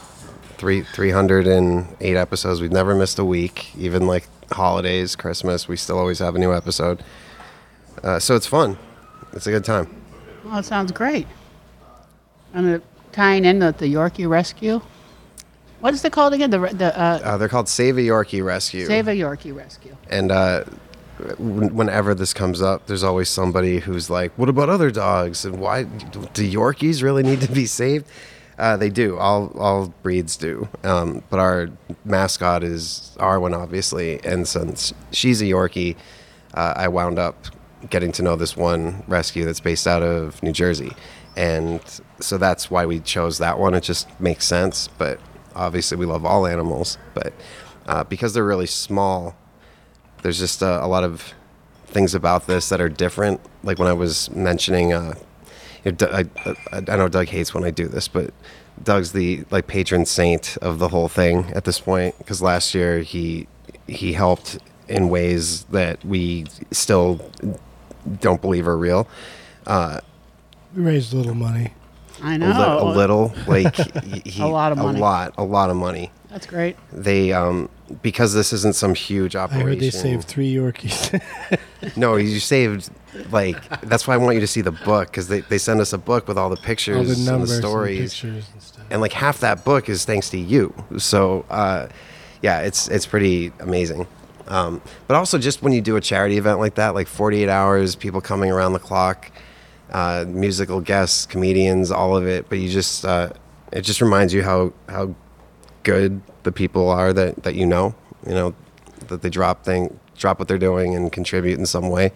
308 episodes. We've never missed a week, even like holidays, Christmas. We still always have a new episode. So it's fun. It's a good time. Well, it sounds great. And tying in with the Yorkie Rescue. What is it called again? They're called Save a Yorkie Rescue. Save a Yorkie Rescue. And whenever this comes up, there's always somebody who's like, what about other dogs? And why do Yorkies really need to be saved? They do. All breeds do. But our mascot is Arwen, obviously. And since she's a Yorkie, I wound up getting to know this one rescue that's based out of New Jersey. And so that's why we chose that one. It just makes sense. But obviously we love all animals. But because they're really small, there's just a lot of things about this that are different. Like when I was mentioning, I know Doug hates when I do this, but Doug's the like patron saint of the whole thing at this point. Because last year he helped in ways that we still don't believe are real. We raised a little money. I know. A little, like a lot of money. A lot of money. That's great. They because this isn't some huge I operation. heard they saved 3 Yorkies. No, you saved like that's why I want you to see the book, because they send us a book with all the pictures All the and numbers the and stories, pictures and stuff. and like half that book is thanks to you. So yeah, it's pretty amazing. But also just when you do a charity event like that, like 48 hours, people coming around the clock, musical guests, comedians, all of it. But you just it just reminds you how good the people are that you know that they drop what they're doing and contribute in some way.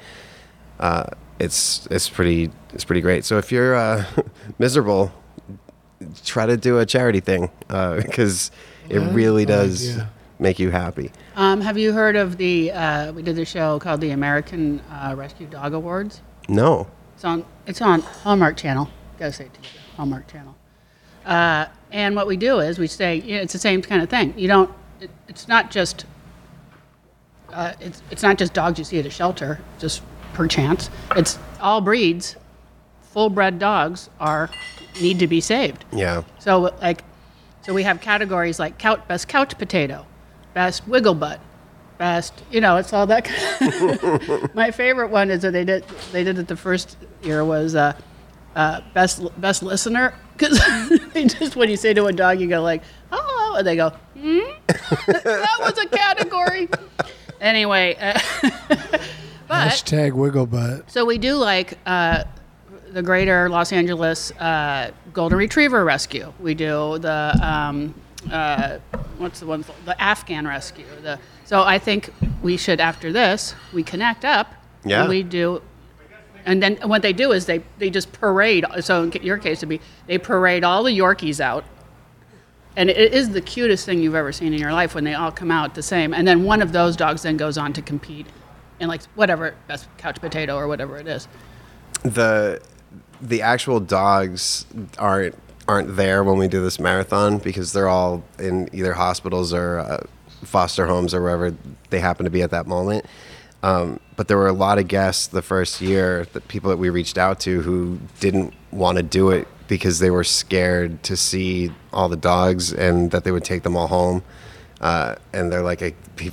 It's pretty great. So if you're miserable, try to do a charity thing, because it really does make you happy. Have you heard of we did a show called the American Rescue Dog Awards? No. It's on Hallmark Channel. Gotta say it together. Hallmark Channel. And what we do is we say, it's the same kind of thing. It's not just dogs you see at a shelter, just per chance. It's all breeds. Full-bred dogs need to be saved. Yeah. So we have categories like best couch potato, best wiggle butt, best, it's all that kind of. My favorite one is that they did it the first year was best listener, because just when you say to a dog, you go like, oh, and they go, that was a category. Anyway, but Hashtag wiggle butt. so we do like the Greater Los Angeles Golden Retriever Rescue. We do the what's the one? The Afghan Rescue. So I think we should, after this, we connect up. Yeah. And we do. And then what they do is they just parade. So in your case, they parade all the Yorkies out. And it is the cutest thing you've ever seen in your life when they all come out the same. And then one of those dogs then goes on to compete in like whatever, best couch potato or whatever it is. The actual dogs aren't there when we do this marathon, because they're all in either hospitals or foster homes or wherever they happen to be at that moment. But there were a lot of guests the first year, people that we reached out to, who didn't want to do it because they were scared to see all the dogs and that they would take them all home. And they're like, we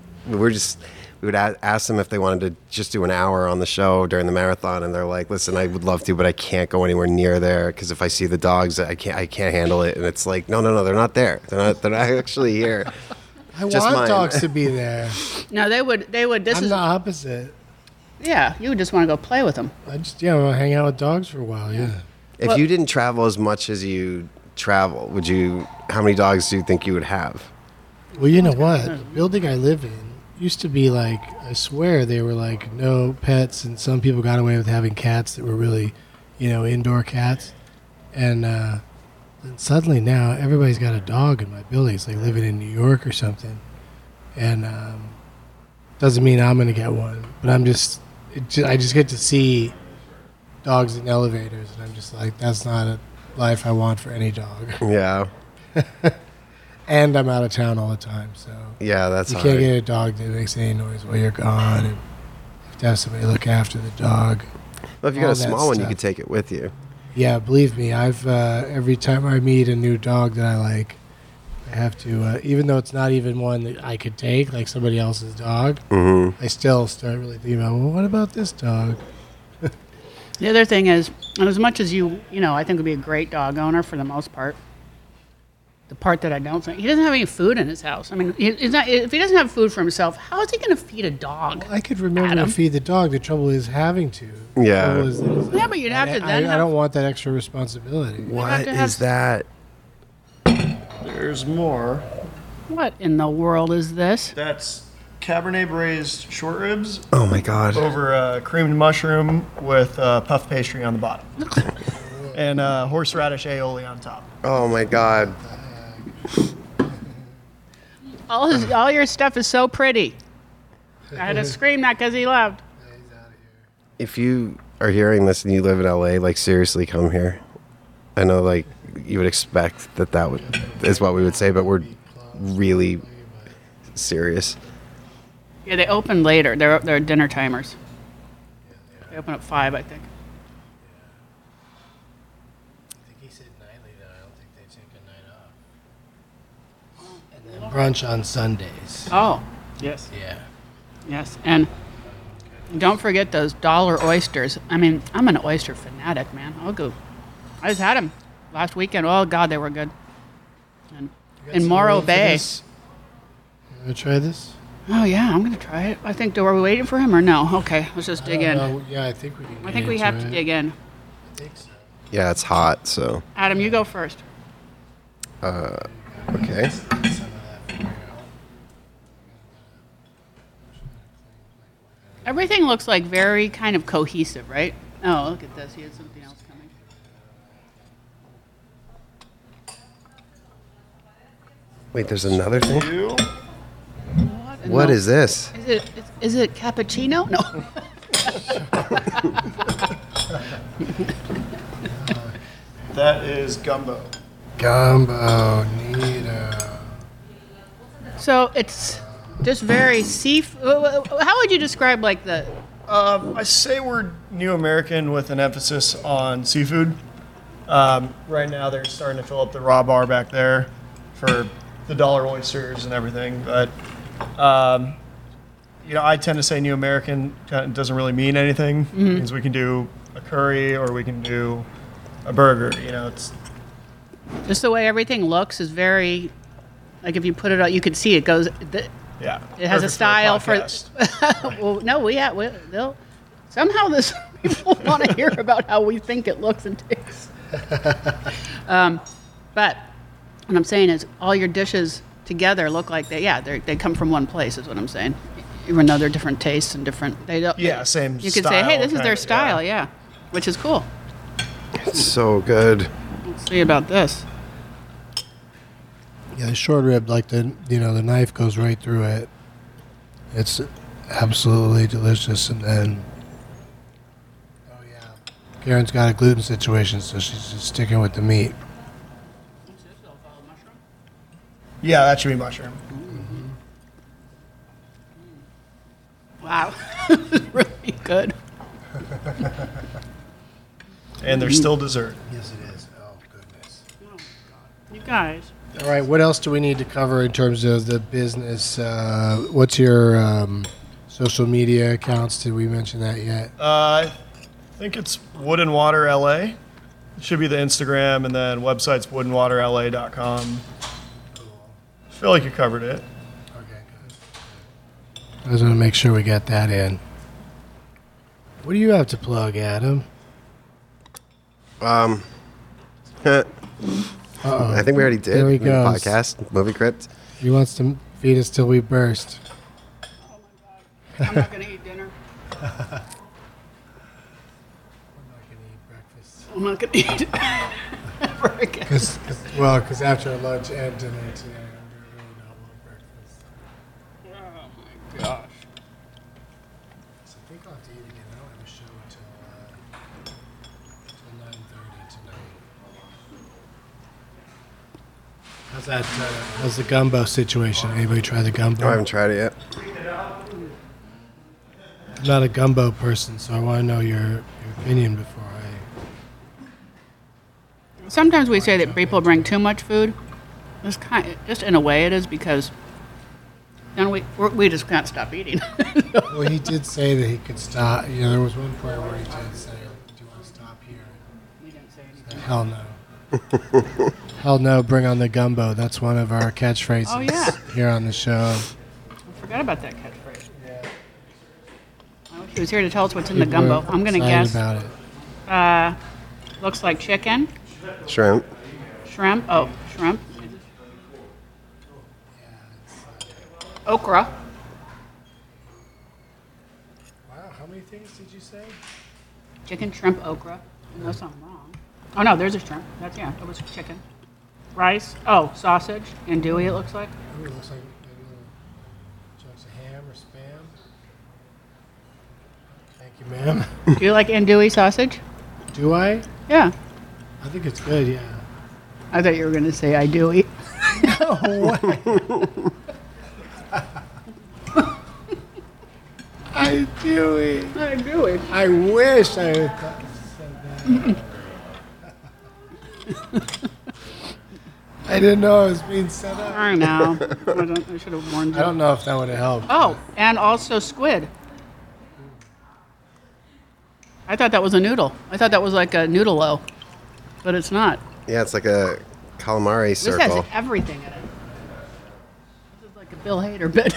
would ask them if they wanted to just do an hour on the show during the marathon, and they're like, listen, I would love to, but I can't go anywhere near there, because if I see the dogs, I can't handle it. And it's like, no, they're not there. They're not actually here. I Just want mine. dogs to be there. No, they would. I'm the opposite. Yeah, you would just want to go play with them. I just want to hang out with dogs for a while. Yeah. If you didn't travel as much as you travel, how many dogs do you think you would have? Well, you know what? The building I live in used to be like, I swear they were like no pets, and some people got away with having cats that were really, indoor cats. And then suddenly now everybody's got a dog in my building. It's like living in New York or something. And doesn't mean I'm going to get one, but I just get to see dogs in elevators, and I'm just like, that's not a life I want for any dog. Yeah. and I'm out of town all the time, so Yeah, that's you hard. can't get a dog that makes any noise while you're gone, and you have to have somebody look after the dog. Well, if you got all a that small one, you stuff. could take it with you. Yeah, believe me, I've every time I meet a new dog that I like, I have to, even though it's not even one that I could take, like somebody else's dog, Mm-hmm. I still start really thinking about, well, what about this dog? The other thing is, and as much as I think would be a great dog owner for the most part. The part that I don't think, he doesn't have any food in his house. I mean, if he doesn't have food for himself, how is he going to feed a dog? I could remember Adam. to feed the dog. The trouble is having to. The Yeah. trouble is Yeah, but you'd have to I then have. don't want that extra responsibility. What to have- is that? There's more. What in the world is this? That's Cabernet braised short ribs Oh my god. over creamed mushroom with puff pastry on the bottom, and horseradish aioli on top. Oh my god. All your stuff is so pretty. I had to scream that because he loved. If you are hearing this and you live in LA, like seriously come here. I know like you would expect that is what we would say, but we're really serious. Yeah, they open later. They're dinner timers. They open at 5, I think. I think he said nightly, though. I don't think they take a night off. And then brunch on Sundays. Oh, yes. Yeah. Yes, and don't forget those dollar oysters. I mean, I'm an oyster fanatic, man. I'll go. I just had them last weekend. Oh God, they were good. And in Morro Bay. You want to try this? Oh yeah, I'm gonna try it. I think. Are we waiting for him or no? Okay, let's just dig in. Yeah, I think we can. I think we have to dig in. I think so. Yeah, it's hot, so Adam, you go first. okay. Everything looks like very kind of cohesive, right? Oh, look at this. He has something else coming. Wait, there's another thing? You? What is this? Is it cappuccino? No. That is gumbo. Gumbo, neato. So it's just very seafood. How would you describe like the? I say we're New American with an emphasis on seafood. Right now, they're starting to fill up the raw bar back there for the dollar oysters and everything. But I tend to say New American doesn't really mean anything. It means we can do a curry or we can do a burger. It's Just the way everything looks is very, like if you put it out, you could see it goes. yeah. It has a perfect style for. podcast. Well, no, they'll somehow this people want to hear about how we think it looks and tastes. But what I'm saying is, all your dishes together look like they come from one place. Is what I'm saying. Even though they're different tastes and different, they don't. Yeah, same You could say, hey, this is style, their kinda, style, yeah, which is cool. It's so good. Let's see about this. Yeah, the short rib, like the knife goes right through it. It's absolutely delicious. And then, oh yeah, Karen's got a gluten situation, so she's just sticking with the meat. Yeah, that should be mushroom. Wow, this is really good. And there's still dessert. Yes, it is. Oh goodness. You guys. All right, what else do we need to cover in terms of the business? What's your social media accounts? Did we mention that yet? I think it's Wood and Water LA. It should be the Instagram, and then website's woodandwaterla.com. I feel like you covered it. Okay, good. I was going to make sure we got that in. What do you have to plug, Adam? I think we already did. There he in the goes. podcast, Movie Crypt. He wants to feed us till we burst. I'm not gonna eat dinner. I'm not gonna eat ever again. Because after lunch and dinner today, I'm really not want breakfast. Oh my gosh. So I think I'll have to eat again. I don't have a show until 9:30 tonight. How's that? How's the gumbo situation? Anybody try the gumbo? No, I haven't tried it yet. I'm not a gumbo person, so I want to know your opinion before I. Sometimes we say that people bring too much food. It's just in a way it is because then we just can't stop eating. Well, he did say that he could stop. You know, there was one point where he did say, "Do you want to stop here?" We didn't say anything. Hell no. Hell no, bring on the gumbo. That's one of our catchphrases Oh, yeah. here on the show. I forgot about that catchphrase. I wish he was here to tell us what's in the People gumbo. are I'm going to excited guess. about it. Looks like chicken, Shrimp. shrimp. Oh, shrimp. Okra. Wow, how many things did you say? Chicken, shrimp, okra. Unless I'm wrong. Oh, no, there's a shrimp. It was chicken. Rice. Oh, sausage. Andouille, it looks like. Ooh, it looks like maybe little chunks of ham or spam. Thank you, ma'am. Do you like andouille sausage? Do I? Yeah. I think it's good, yeah. I thought you were going to say I do eat. No way. I do it. I do it. I wish I had said that. I didn't know it was being set up. I know. I should have warned you. I don't know if that would have helped. Oh, and also squid. I thought that was a noodle. I thought that was like a noodle-o, but it's not. Yeah, it's like a calamari This circle. has everything in it. This is like a Bill Hader bit.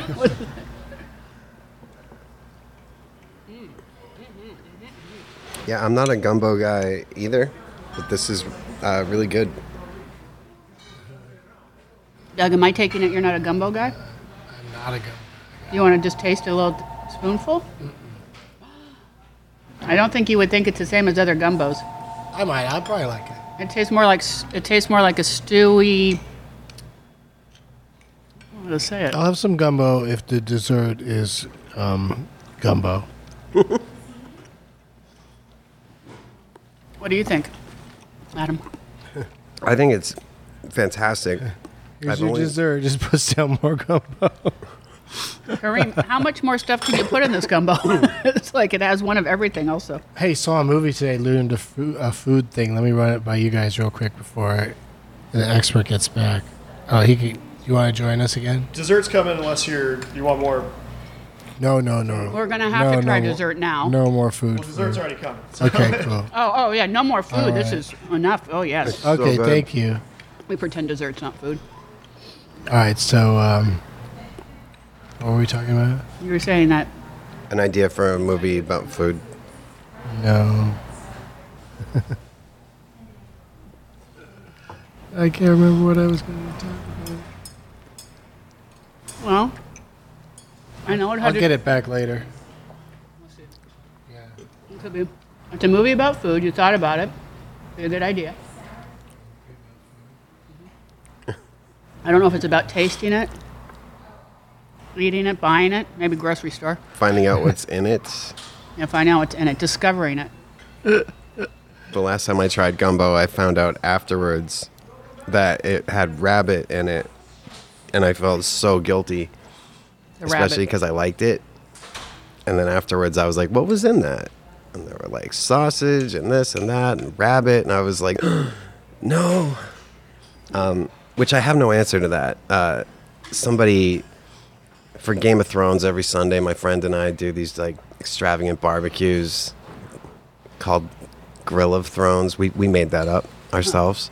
Yeah, I'm not a gumbo guy either, but this is really good. Doug, am I taking it you're not a gumbo guy? I'm not a gumbo. You want to just taste a little spoonful? I don't think you would think it's the same as other gumbos. I might. I'd probably like it. It tastes more like a stewy. How to say it? I'll have some gumbo if the dessert is gumbo. What do you think, Adam? I think it's fantastic. Here's I've your only- dessert. Just put down more gumbo. Kareem, how much more stuff can you put in this gumbo? It's like it has one of everything. Also, Hey, saw a movie today, alluding to a food thing. Let me run it by you guys real quick before the expert gets back. Oh, you want to join us again? Desserts come in unless you want more. No. we're gonna have to try dessert now. No more food. Well, desserts already coming. Okay, cool. Oh yeah, no more food. All This right. is enough. Oh yes, So Okay, good. thank you. we pretend dessert's not food. All right, so what were we talking about? You were saying that. An idea for a movie about food. No. I can't remember what I was going to talk about. Well, I know it I'll had to. get it back later. Yeah. It could be. It's a movie about food. You thought about it. Be a good idea. I don't know if it's about tasting it, eating it, buying it, maybe grocery store. Finding out what's in it. Yeah, find out what's in it, discovering it. The last time I tried gumbo, I found out afterwards that it had rabbit in it, and I felt so guilty, The especially rabbit. because I liked it. And then afterwards, I was like, "What was in that?" And there were like sausage and this and that and rabbit, and I was like, "No," which I have no answer to that. Somebody for Game of Thrones every Sunday, my friend and I do these like extravagant barbecues called Grill of Thrones. We made that up ourselves.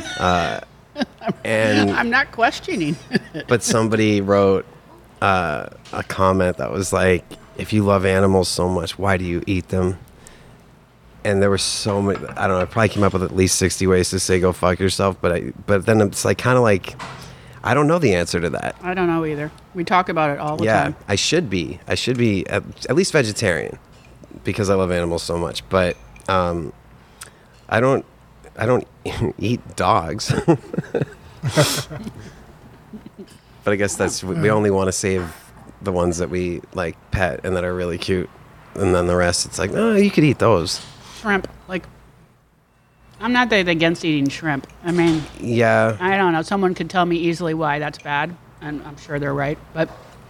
And I'm not questioning. but somebody wrote a comment that was like, if you love animals so much, why do you eat them? And there were so many, I don't know, I probably came up with at least 60 ways to say go fuck yourself, but then it's like kind of like, I don't know the answer to that. I don't know either. We talk about it all the Yeah, time. I should be at least vegetarian because I love animals so much, but I don't eat dogs. But I guess that's we only want to save the ones that we like pet and that are really cute, and then the rest it's like, oh, you could eat those. Shrimp, like I'm not that against eating shrimp. I mean, Yeah. I don't know. Someone could tell me easily why that's bad, and I'm sure they're right. But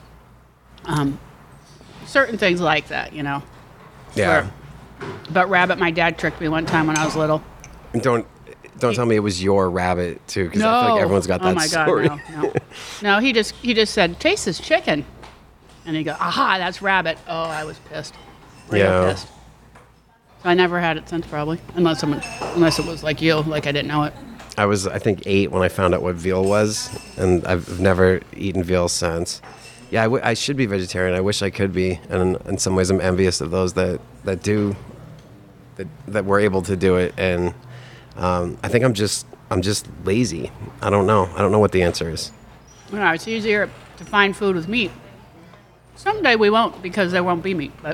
certain things like that, you know. Yeah. But rabbit, my dad tricked me one time when I was little. And don't tell me it was your rabbit too, because I feel like everyone's got that oh my story. God, no. No, he just said, taste this chicken. And he go, aha, that's rabbit. Oh, I was pissed. Real Yeah. pissed. So I never had it since, probably. Unless it was like you, like I didn't know it. I was, I think, 8 when I found out what veal was, and I've never eaten veal since. Yeah, I should be vegetarian. I wish I could be, and in some ways, I'm envious of those that were able to do it. And I think I'm just lazy. I don't know. I don't know what the answer is. You know, it's easier to find food with meat. Someday we won't because there won't be meat, but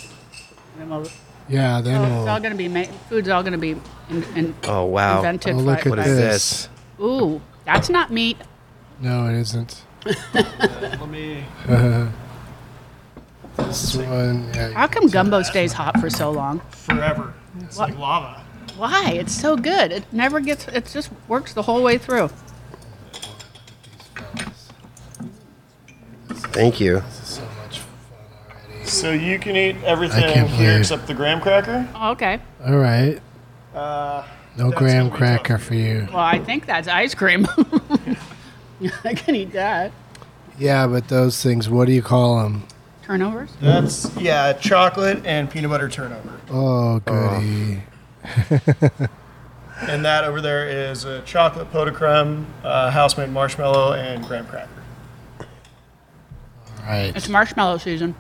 Yeah, then it's we'll. all going to be food's all going to be Oh wow! invented. Oh, look by- at What is this. this? Ooh, that's not meat. No, it isn't. Let me. This one. Yeah, How come gumbo stays hot for so long? Forever. It's like lava. Why? It's so good. It never gets. It just works the whole way through. Thank you. This is so much fun already. So you can eat I everything can't here believe- except the graham cracker. Oh, okay. All right. Uh, No That's graham gonna be cracker tough. for you. Well, I think that's ice cream. I can eat that. Yeah, but those things, what do you call them? Turnovers? that's chocolate and peanut butter turnover. Oh, goody. And that over there is a chocolate pot de creme, house-made marshmallow, and graham cracker. All right. It's marshmallow season.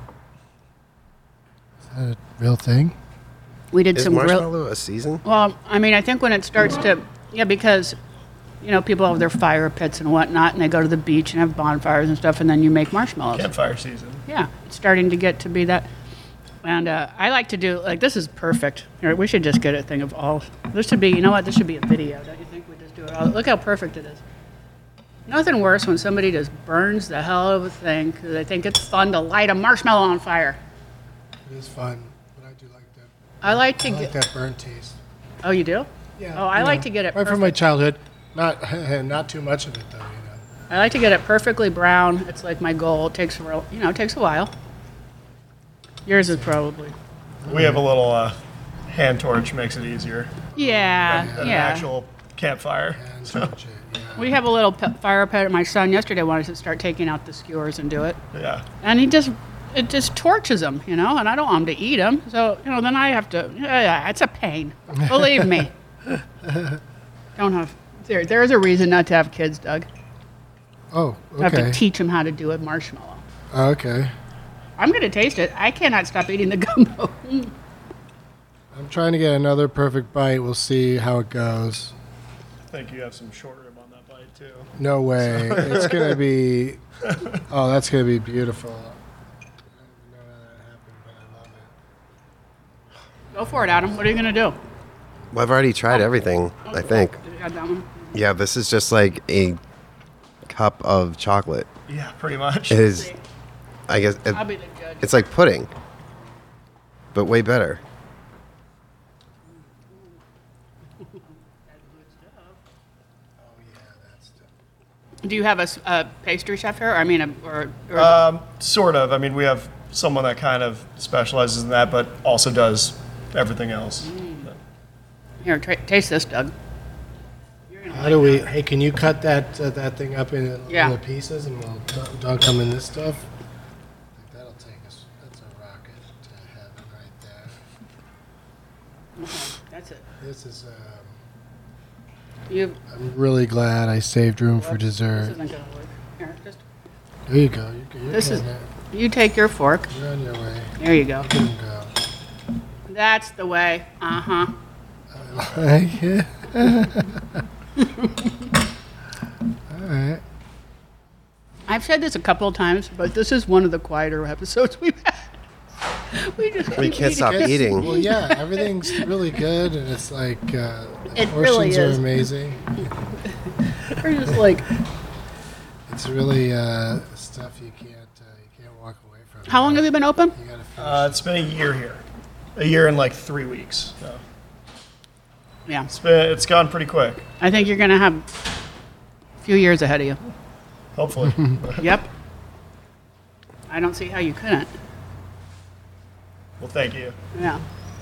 Is that a real thing? We did Is some grill. marshmallow a season? Well, I mean, I think when it starts to, because, people have their fire pits and whatnot, and they go to the beach and have bonfires and stuff, and then you make marshmallows. Campfire season. Yeah, it's starting to get to be that. And I like to do, this is perfect. Here, we should just get a thing of all. This should be, this should be a video, don't you think? We just do it all. Look how perfect it is. Nothing worse when somebody just burns the hell out of a thing because they think it's fun to light a marshmallow on fire. It is fun, but I do like that. I like to I get. like that burnt taste. Oh, you do? Yeah. Oh, I like to get it right from my perfect. childhood. Not too much of it though. I like to get it perfectly brown. It's like my goal. It takes it takes a while. Yours is probably. We have a little hand torch, makes it easier Yeah, than an yeah. actual campfire. And So, torch it, yeah. We have a little fire pit. My son yesterday wanted to start taking out the skewers and do it, yeah. and it just torches them, and I don't want him to eat them. So then I have to. Yeah, it's a pain. Believe me. Don't have. There's a reason not to have kids, Doug. Oh, I have to okay. teach them how to do a marshmallow. Okay. I'm gonna taste it. I cannot stop eating the gumbo. I'm trying to get another perfect bite. We'll see how it goes. I think you have some short rib on that bite too. No way. It's gonna be. Oh, that's gonna be beautiful. I don't even know how that happened, but I love it. Go for it, Adam. What are you gonna do? Well, I've already tried everything, I think. Did you have that one? Yeah, this is just like a cup of chocolate. Yeah, pretty much. It is, I guess, I'll be the judge. it's like pudding, but way better. Do you have a pastry chef here? I mean, or Sort of. I mean, we have someone that kind of specializes in that, but also does everything else. here, taste this, Doug. How do we? Hey, can you cut that thing up in Yeah. little pieces, and we'll dunk them in this stuff? I think that'll take us. That's a rocket to heaven right there. That's it. This is. You. I'm really glad I saved room for This dessert. isn't gonna work. Here, just There you go. You're This is- getting it. you take your fork. You're on your way. There you go. You can go. That's the way. Uh huh. Yeah. All right. I've said this a couple of times, but this is one of the quieter episodes we've had. We just We keep can't stop It's- eating. Well, yeah, everything's really good, and it's like the It portions really are is. amazing. We're just like, It's really stuff you can't walk away from. how long have you been open? You gotta finish. It's been a year here. A year and like 3 weeks. So. Yeah. It's gone pretty quick. I think you're going to have a few years ahead of you. Hopefully. Yep. I don't see how you couldn't. Well, thank you. Yeah.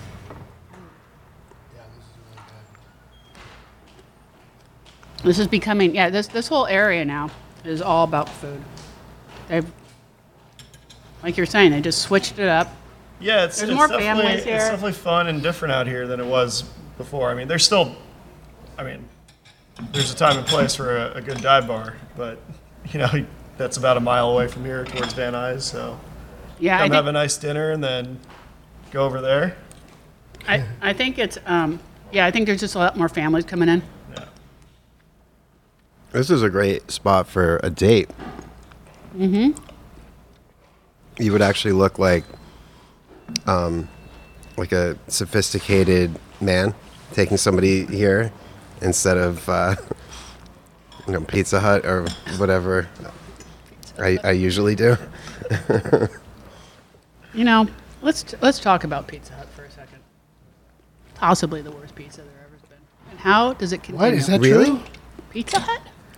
This is becoming, this whole area now is all about food. They've, like you're saying, they just switched it up. Yeah, There's more families here. It's definitely fun and different out here than it was before. I mean, there's a time and place for a good dive bar, but, that's about a mile away from here towards Van Nuys, so Yeah, come have a nice dinner and then go over there. I think it's, I think there's just a lot more families coming in. Yeah. This is a great spot for a date. Mm-hmm. You would actually look like a sophisticated man taking somebody here instead of Pizza Hut or whatever I usually do. Let's talk about Pizza Hut for a second. Possibly the worst pizza there ever been. And how does it continue? What, is that Really? true? Pizza Hut?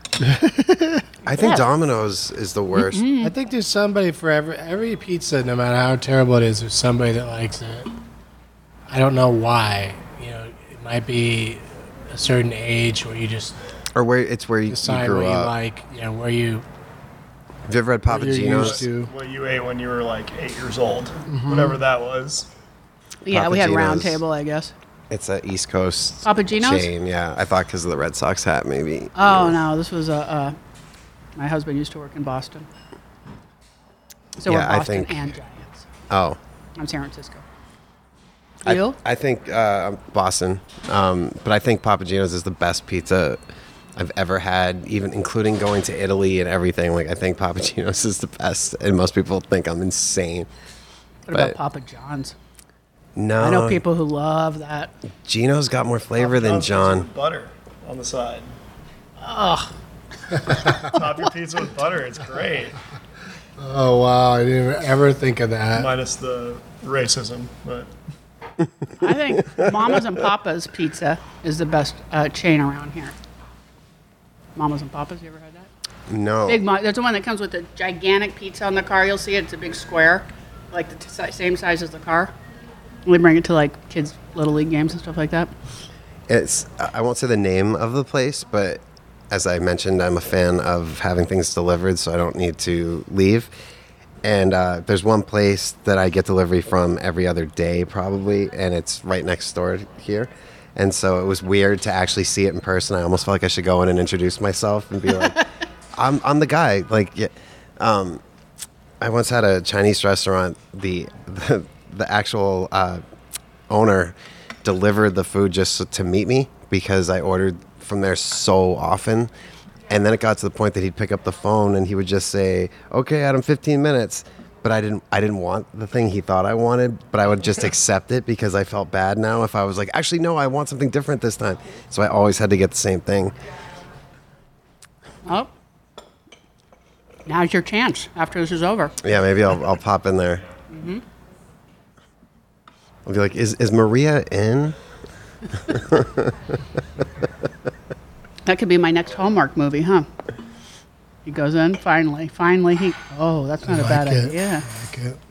I think Yeah. Domino's is the worst. I think there's somebody for every pizza, no matter how terrible it is, there's somebody that likes it. I don't know why. It might be a certain age where you just Or where you decide grew what you up. like, where you Have you ever had Papa you're used Gino's? to. What you ate when you were like 8 years old, whatever that was. Yeah, we had Round Papagino's. Table, I guess. It's an East Coast Papagino's? chain. Yeah, I thought because of the Red Sox hat, maybe. Oh, no, this was my husband used to work in Boston. So Yeah, we're I Boston think- and Giants. Oh, I'm San Francisco. I, You? I think Boston, but I think Papa Gino's is the best pizza I've ever had, even including going to Italy and everything. Like, I think Papa Gino's is the best, and most people think I'm insane. What about But- Papa John's? No, I know people who love that. Gino's got more flavor than John's pizza John. with butter on the side. Ugh. Top your pizza with butter. It's great. Oh wow, I didn't ever think of that. Minus the racism, but I think Mama's and Papa's Pizza is the best chain around here. Mama's and Papa's, you ever had that? No, There's the one that comes with a gigantic pizza on the car. You'll see it. It's a big square, like the same size as the car. We bring it to like kids' little league games and stuff like that. I won't say the name of the place, but as I mentioned, I'm a fan of having things delivered, so I don't need to leave. And there's one place that I get delivery from every other day, probably, and it's right next door here. And so it was weird to actually see it in person. I almost felt like I should go in and introduce myself and be like, "I'm the guy." Like, yeah, I once had a Chinese restaurant. The actual owner delivered the food just to meet me because I ordered from there so often. And then it got to the point that he'd pick up the phone and he would just say, "Okay, Adam, 15 minutes." But I didn't want the thing he thought I wanted, but I would just accept it because I felt bad now if I was like, "Actually, no, I want something different this time." So I always had to get the same thing. Oh, now's your chance after this is over. Yeah, maybe I'll pop in there. Mm-hmm. I'll be like, "Is Maria in?" That could be my next Hallmark movie, huh? He goes in, finally he, that's not a bad idea. I like it.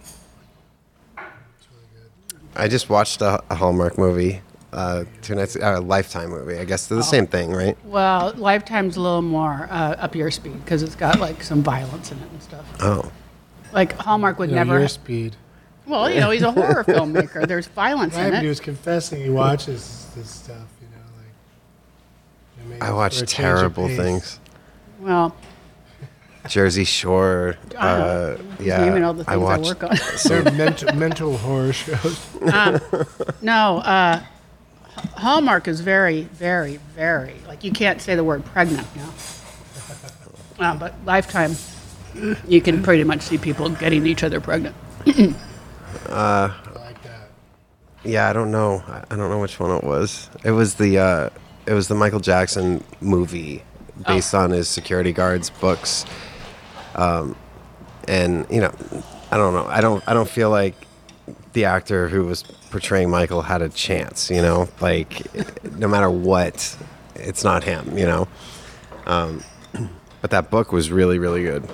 I just watched a Hallmark movie 2 nights, a Lifetime movie. I guess they're the same thing, right? Well, Lifetime's a little more up your speed because it's got like some violence in it and stuff. Oh, Like Hallmark would never. Your speed. Well, he's a horror filmmaker. There's violence Right, in but he it. was confessing he watches this stuff, maybe I for watch a change of terrible pace. things. Well, Jersey Shore. Yeah, naming all the things I watched work on. They're mental horror shows. No, Hallmark is very, very, very, like you can't say the word pregnant now. But Lifetime, you can pretty much see people getting each other pregnant. I like that. Yeah, I don't know. I don't know which one it was. It was the Michael Jackson movie based on his security guards' books. And I don't know. I don't feel like the actor who was portraying Michael had a chance, you know, like no matter what, it's not him, you know. But that book was really, really good.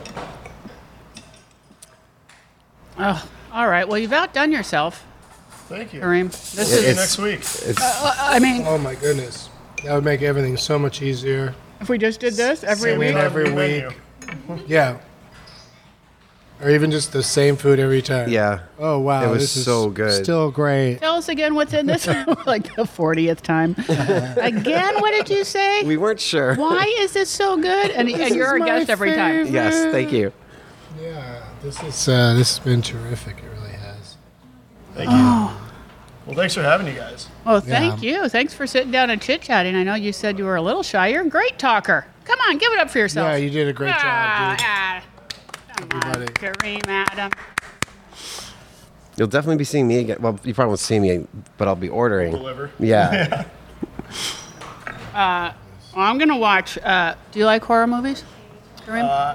Oh, all right. Well, you've outdone yourself, Thank you. Kareem. This See you is. next week. I mean, Oh my goodness, that would make everything so much easier. if we just did this every Same week. every New week. menu. Yeah. Or even just the same food every time. Yeah. Oh wow, It was this is so good. Still great. Tell us again what's in this, like the 40th time. Again, what did you say? We weren't sure. Why is this so good? And you're our my guest every time. favorite. Yes, thank you. Yeah, this has been terrific. It really has. Thank you. Well, thanks for having you guys. Oh, thank you. Thanks for sitting down and chit-chatting. I know you said you were a little shy. You're a great talker. Come on, give it up for yourself. Yeah, you did a great job, dude. Come on, Everybody. Kareem Adam. You'll definitely be seeing me again. Well, you probably won't see me, but I'll be ordering. Deliver. Yeah. Well, I'm going to watch. Do you like horror movies, Kareem?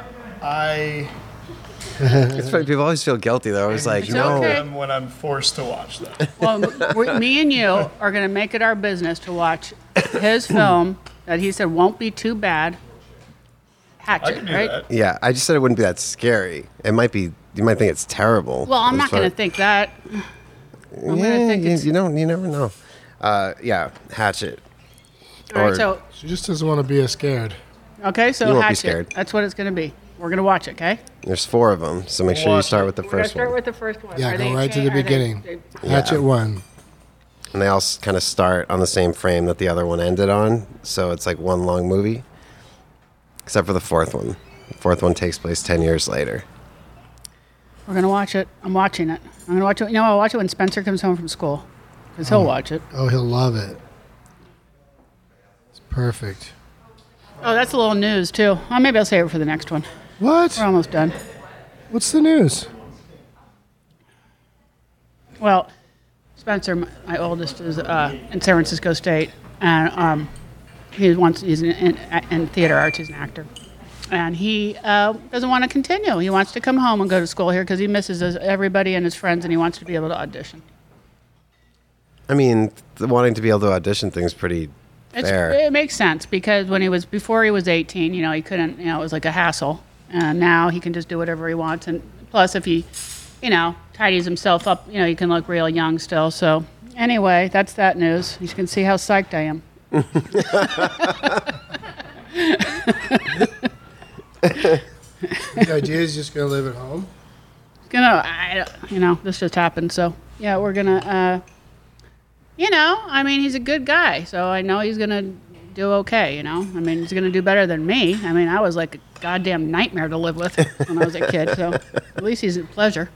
It's funny. People always feel guilty, though. It's like, It's no. okay. When I'm forced to watch that. Well, me and you are going to make it our business to watch his film that he said won't be too bad. I Hatchet, can do right? that. Yeah, I just said it wouldn't be that scary. It might be. You might think it's terrible. Well, I'm As not far- going to think that. I'm Yeah, going to think you, it's. you don't. You never know. Yeah, Hatchet. All right, or- so She just doesn't want to be scared. okay, so You won't be Hatchet. scared. That's what it's going to be. We're going to watch it, okay? There's 4 of them, so make sure you Watch start it. with the We're going to first start one. with the first one. Yeah, Are go they right to okay? the beginning. Hatchet 1. And they all kind of start on the same frame that the other one ended on, so it's like one long movie, except for the 4th one. The 4th one takes place 10 years later. We're going to watch it. I'm watching it. I'm going to watch it. You know, I'll watch it when Spencer comes home from school because he'll watch it. Oh, he'll love it. It's perfect. Oh, that's a little news, too. Oh, maybe I'll save it for the next one. What? We're almost done. What's the news? Well, Spencer, my oldest, is in San Francisco State, and he's in theater arts. He's an actor, and he doesn't want to continue. He wants to come home and go to school here because he misses everybody and his friends, and he wants to be able to audition. I mean, wanting to be able to audition things pretty fair. It makes sense because before he was 18, he couldn't. It was like a hassle, and now he can just do whatever he wants. And plus, if he, tidies himself up, he can look real young still. So anyway, that's that news. You can see how psyched I am. The idea is just going to live at home? This just happened. So yeah, we're gonna, he's a good guy, so I know he's gonna do okay. He's gonna do better than me. I was like a goddamn nightmare to live with when I was a kid. So at least he's a pleasure.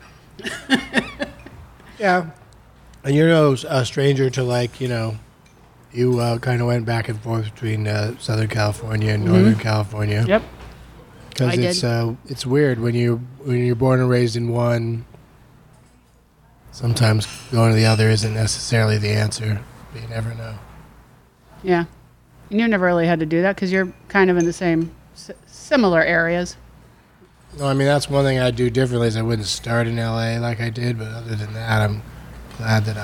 Yeah. And you're no stranger to you kind of went back and forth between Southern California and Northern California. Yep. Because I it's weird when you're born and raised in one. Sometimes going to the other isn't necessarily the answer, but you never know. Yeah. And you never really had to do that because you're kind of in the same similar areas. No, that's one thing I'd do differently is I wouldn't start in LA like I did, but other than that, I'm glad that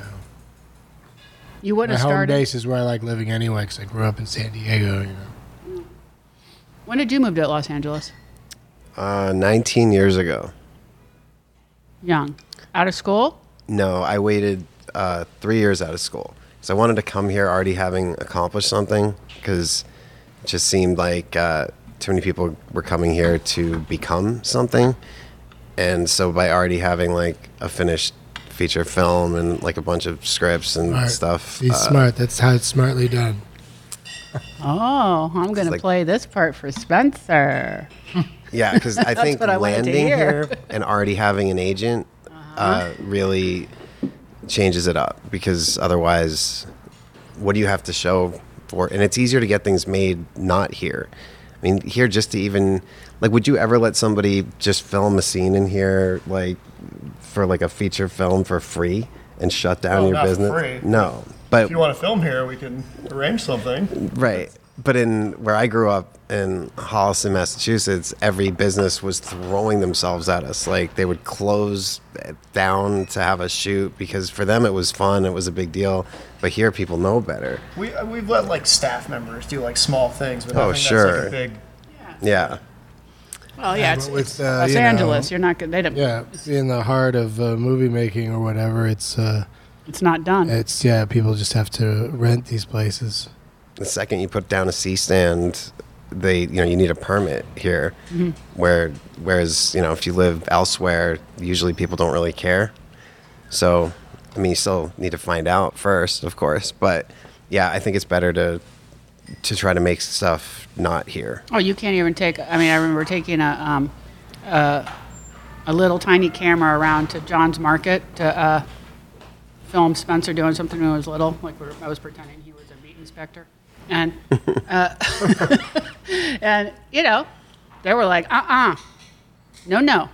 You wouldn't my have home started. base is where I like living anyway because I grew up in San Diego. When did you move to Los Angeles? 19 years ago. Young. Out of school? No, I waited 3 years out of school. So I wanted to come here already having accomplished something because it just seemed like too many people were coming here to become something. And so by already having like a finished feature film and like a bunch of scripts and Smart. stuff. He's smart. That's how it's smartly done. Oh, I'm going to like- play this part for Spencer. Yeah, because I think what I wanted to landing hear. here and already having an agent really changes it up because otherwise, what do you have to show for? And it's easier to get things made not here. I mean, here just to even, would you ever let somebody just film a scene in here, for like a feature film for free? and shut down Oh, your not for business. free. No, but If you want to film here, we can arrange something. right. But in where I grew up in Holliston, Massachusetts, every business was throwing themselves at us. Like they would close down to have us shoot because for them it was fun, it was a big deal. But here people know better. We've let like staff members do like small things, but Oh, nothing sure. that's like a big. Yeah. Well, yeah, it's, but with, it's Los you know, Angeles. You're not good. They don't. Yeah, in the heart of movie making or whatever, It's not done. it's people just have to rent these places. The second you put down a C-stand, you need a permit here. Mm-hmm. Whereas if you live elsewhere, usually people don't really care. So, I mean, you still need to find out first, of course. But yeah, I think it's better to try to make stuff not here. Oh, you can't even take. I mean, I remember taking a little tiny camera around to John's Market to film Spencer doing something when he was little. Like I was pretending he was a meat inspector, and and they were like, no,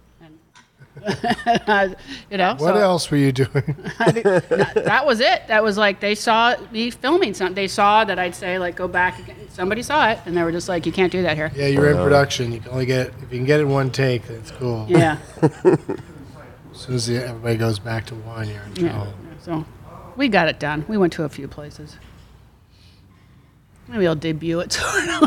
and What else were you doing? that was it. That was like they saw me filming something. They saw that I'd say like go back again. Somebody saw it, and they were just like, you can't do that here. Yeah, you're in production. You can only if you can get it in one take, then it's cool. Yeah. As soon as everybody goes back to one, you're in trouble. Yeah. So we got it done. We went to a few places. Maybe I'll debut it.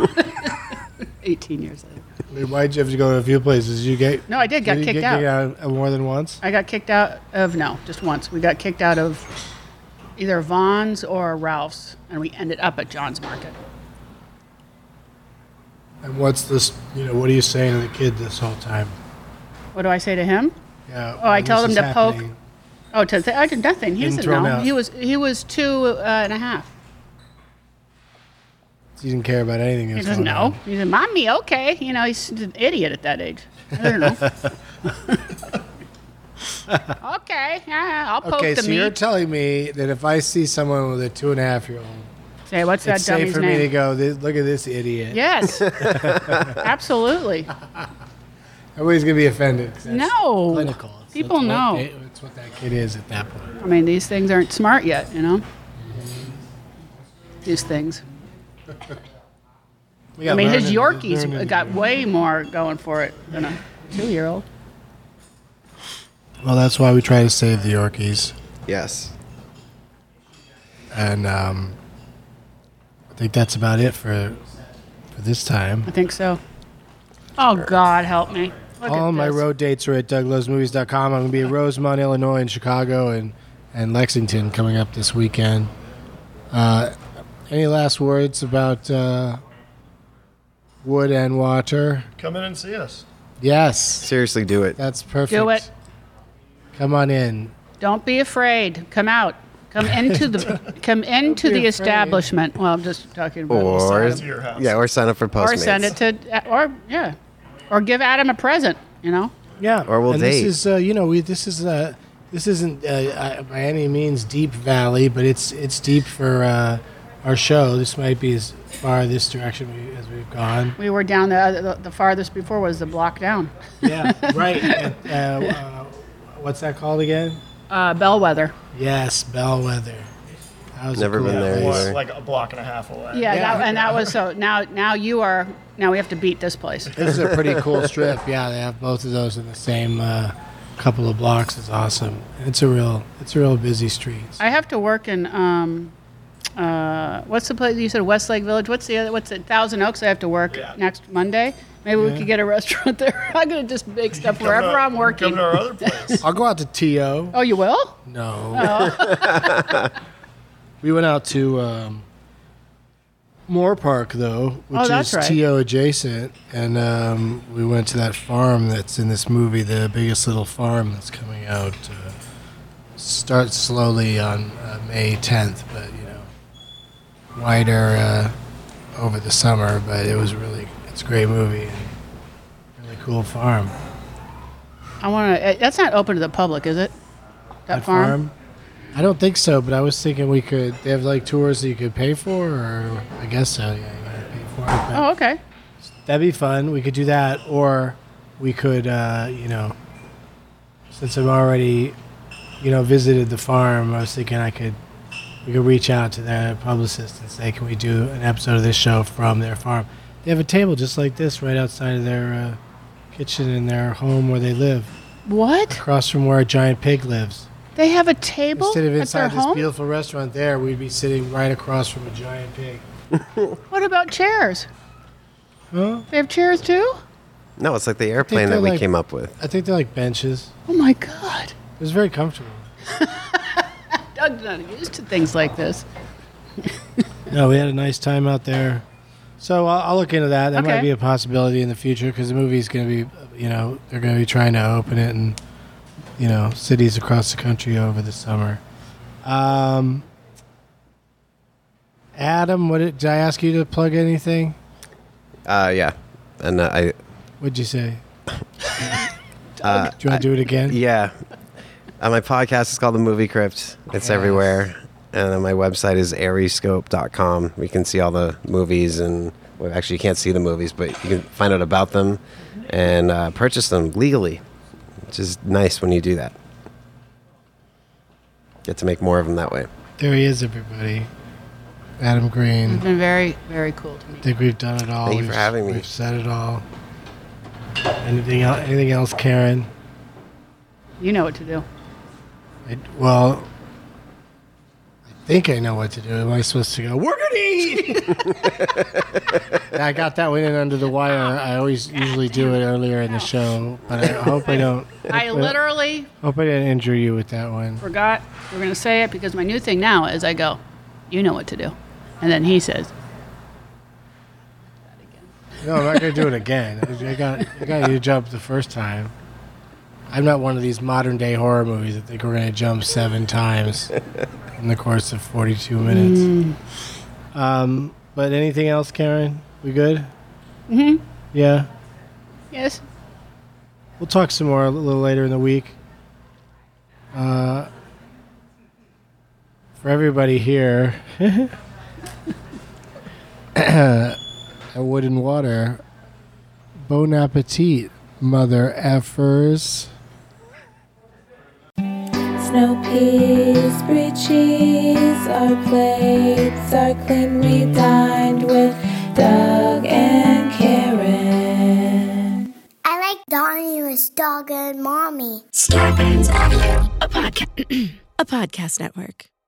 18 years later. I mean, why'd you have to go to a few places? No, I did. Got you kicked get out. kicked out more than once? I got kicked out of, just once. We got kicked out of either Vaughn's or Ralph's, and we ended up at John's Market. And what's this, what are you saying to the kid this whole time? What do I say to him? Yeah. Oh, I when told this him is to poke. happening. Oh, I did nothing. He Didn't doesn't throw him know. out. He was 2.5. He didn't care about anything. He doesn't know. He said, "Mommy, okay." He's an idiot at that age. I don't know. Okay, yeah, I'll poke Okay, the so meat. you're telling me that if I see someone with a 2.5-year-old, Say, what's that it's safe dummy's for me to name? go, look at this idiot. Yes, absolutely. Everybody's going to be offended. 'cause that's No, clinical. people That's know. That's what that kid is at that point. I mean, these things aren't smart yet, These things. I mean, his Yorkies got way more going for it than a 2-year-old. Well, that's why we try to save the Yorkies. Yes. And I think that's about it for this time. I think so. Oh, God, help me. Look All at my this. road dates are at DougLovesMovies.com. I'm going to be in Rosemont, Illinois, and Chicago, and Lexington coming up this weekend. Any last words about wood and water? Come in and see us. Yes, Seriously, do it. that's perfect. Do it. Come on in. Don't be afraid. Come out. Come into the establishment. Well, I'm just talking about Or To your house. or sign up for Postmates. or send it to or give Adam a present. Yeah, Or we'll and date. This is this isn't by any means deep valley, but it's deep for our show. This might be as far this direction as we've gone. We were down the farthest before was the block down. Yeah, right. What's that called again? Bellwether. Yes, Bellwether. That was a Never been there place. either. Like a block and a half away. Yeah, Yeah. that was so. Now we have to beat this place. This is a pretty cool strip. Yeah, they have both of those in the same couple of blocks. It's awesome. It's a real busy street. I have to work in what's the place you said, Westlake Village? What's it? Thousand Oaks. I have to work next Monday. Maybe we could get a restaurant there. I'm gonna just make stuff wherever I'm working. Come to our other place. I'll go out to T.O. Oh, you will? No. We went out to Moore Park, though, which that's is right. T.O. adjacent. And we went to that farm that's in this movie, The Biggest Little Farm, that's coming out. Starts slowly on May 10th, but, wider over the summer. But it's a great movie and really cool farm. I want to. That's not open to the public, is it? That farm? I don't think so, but I was thinking they have like tours that you could pay for, or I guess so, yeah, you gotta pay for it. But Oh, okay. that'd be fun. We could do that, or we could, since I'm already visited the farm, I was thinking we could reach out to their publicist and say, can we do an episode of this show from their farm? They have a table just like this right outside of their kitchen in their home where they live, What? across from where a giant pig lives. They have a table Instead of at their inside this home? beautiful restaurant there, we'd be sitting right across from a giant pig. What about chairs? Huh? They have chairs too? No, it's like the airplane they're that we like- came up with. I think they're like benches. Oh my God. It was very comfortable. Doug's not used to things like this. No, we had a nice time out there. So I'll look into that. That might Okay. be a possibility in the future because the movie's going to be, they're going to be trying to open it in, cities across the country over the summer. Adam, did I ask you to plug anything? Yeah. And What'd you say? Do you want to do it again? yeah. My podcast is called The Movie Crypt. It's Yes. everywhere. And then my website is ariescope.com. You can see all the movies and, well, actually, you can't see the movies, but you can find out about them and purchase them legally, which is nice when you do that. Get to make more of them that way. There he is, everybody. Adam Green. It's been very, very cool to me. I think we've done it all. Thank you for having me. We've said it all. Anything else, Karen? You know what to do. I think I know what to do. Am I supposed to go, we're going to eat? I got that one in under the wire. I always usually do it earlier in the show, but I hope I don't. I literally Hope I didn't injure you with that one. forgot we're going to say it because my new thing now is I go, you know what to do. And then he says, No, I'm not going to do it again. I got you to jump the first time. I'm not one of these modern day horror movies that think we're going to jump 7 times in the course of 42 minutes. But anything else, Karen? We good? mm-hmm. Yeah. Yes. We'll talk some more a little later in the week. For everybody here at Wood and Water, bon appetit, mother effers. Snow peas, brie cheese, our plates are clean. We dined with Doug and Karen. I like Donnie with Dog and Mommy. Starbane's Audio, a podcast network.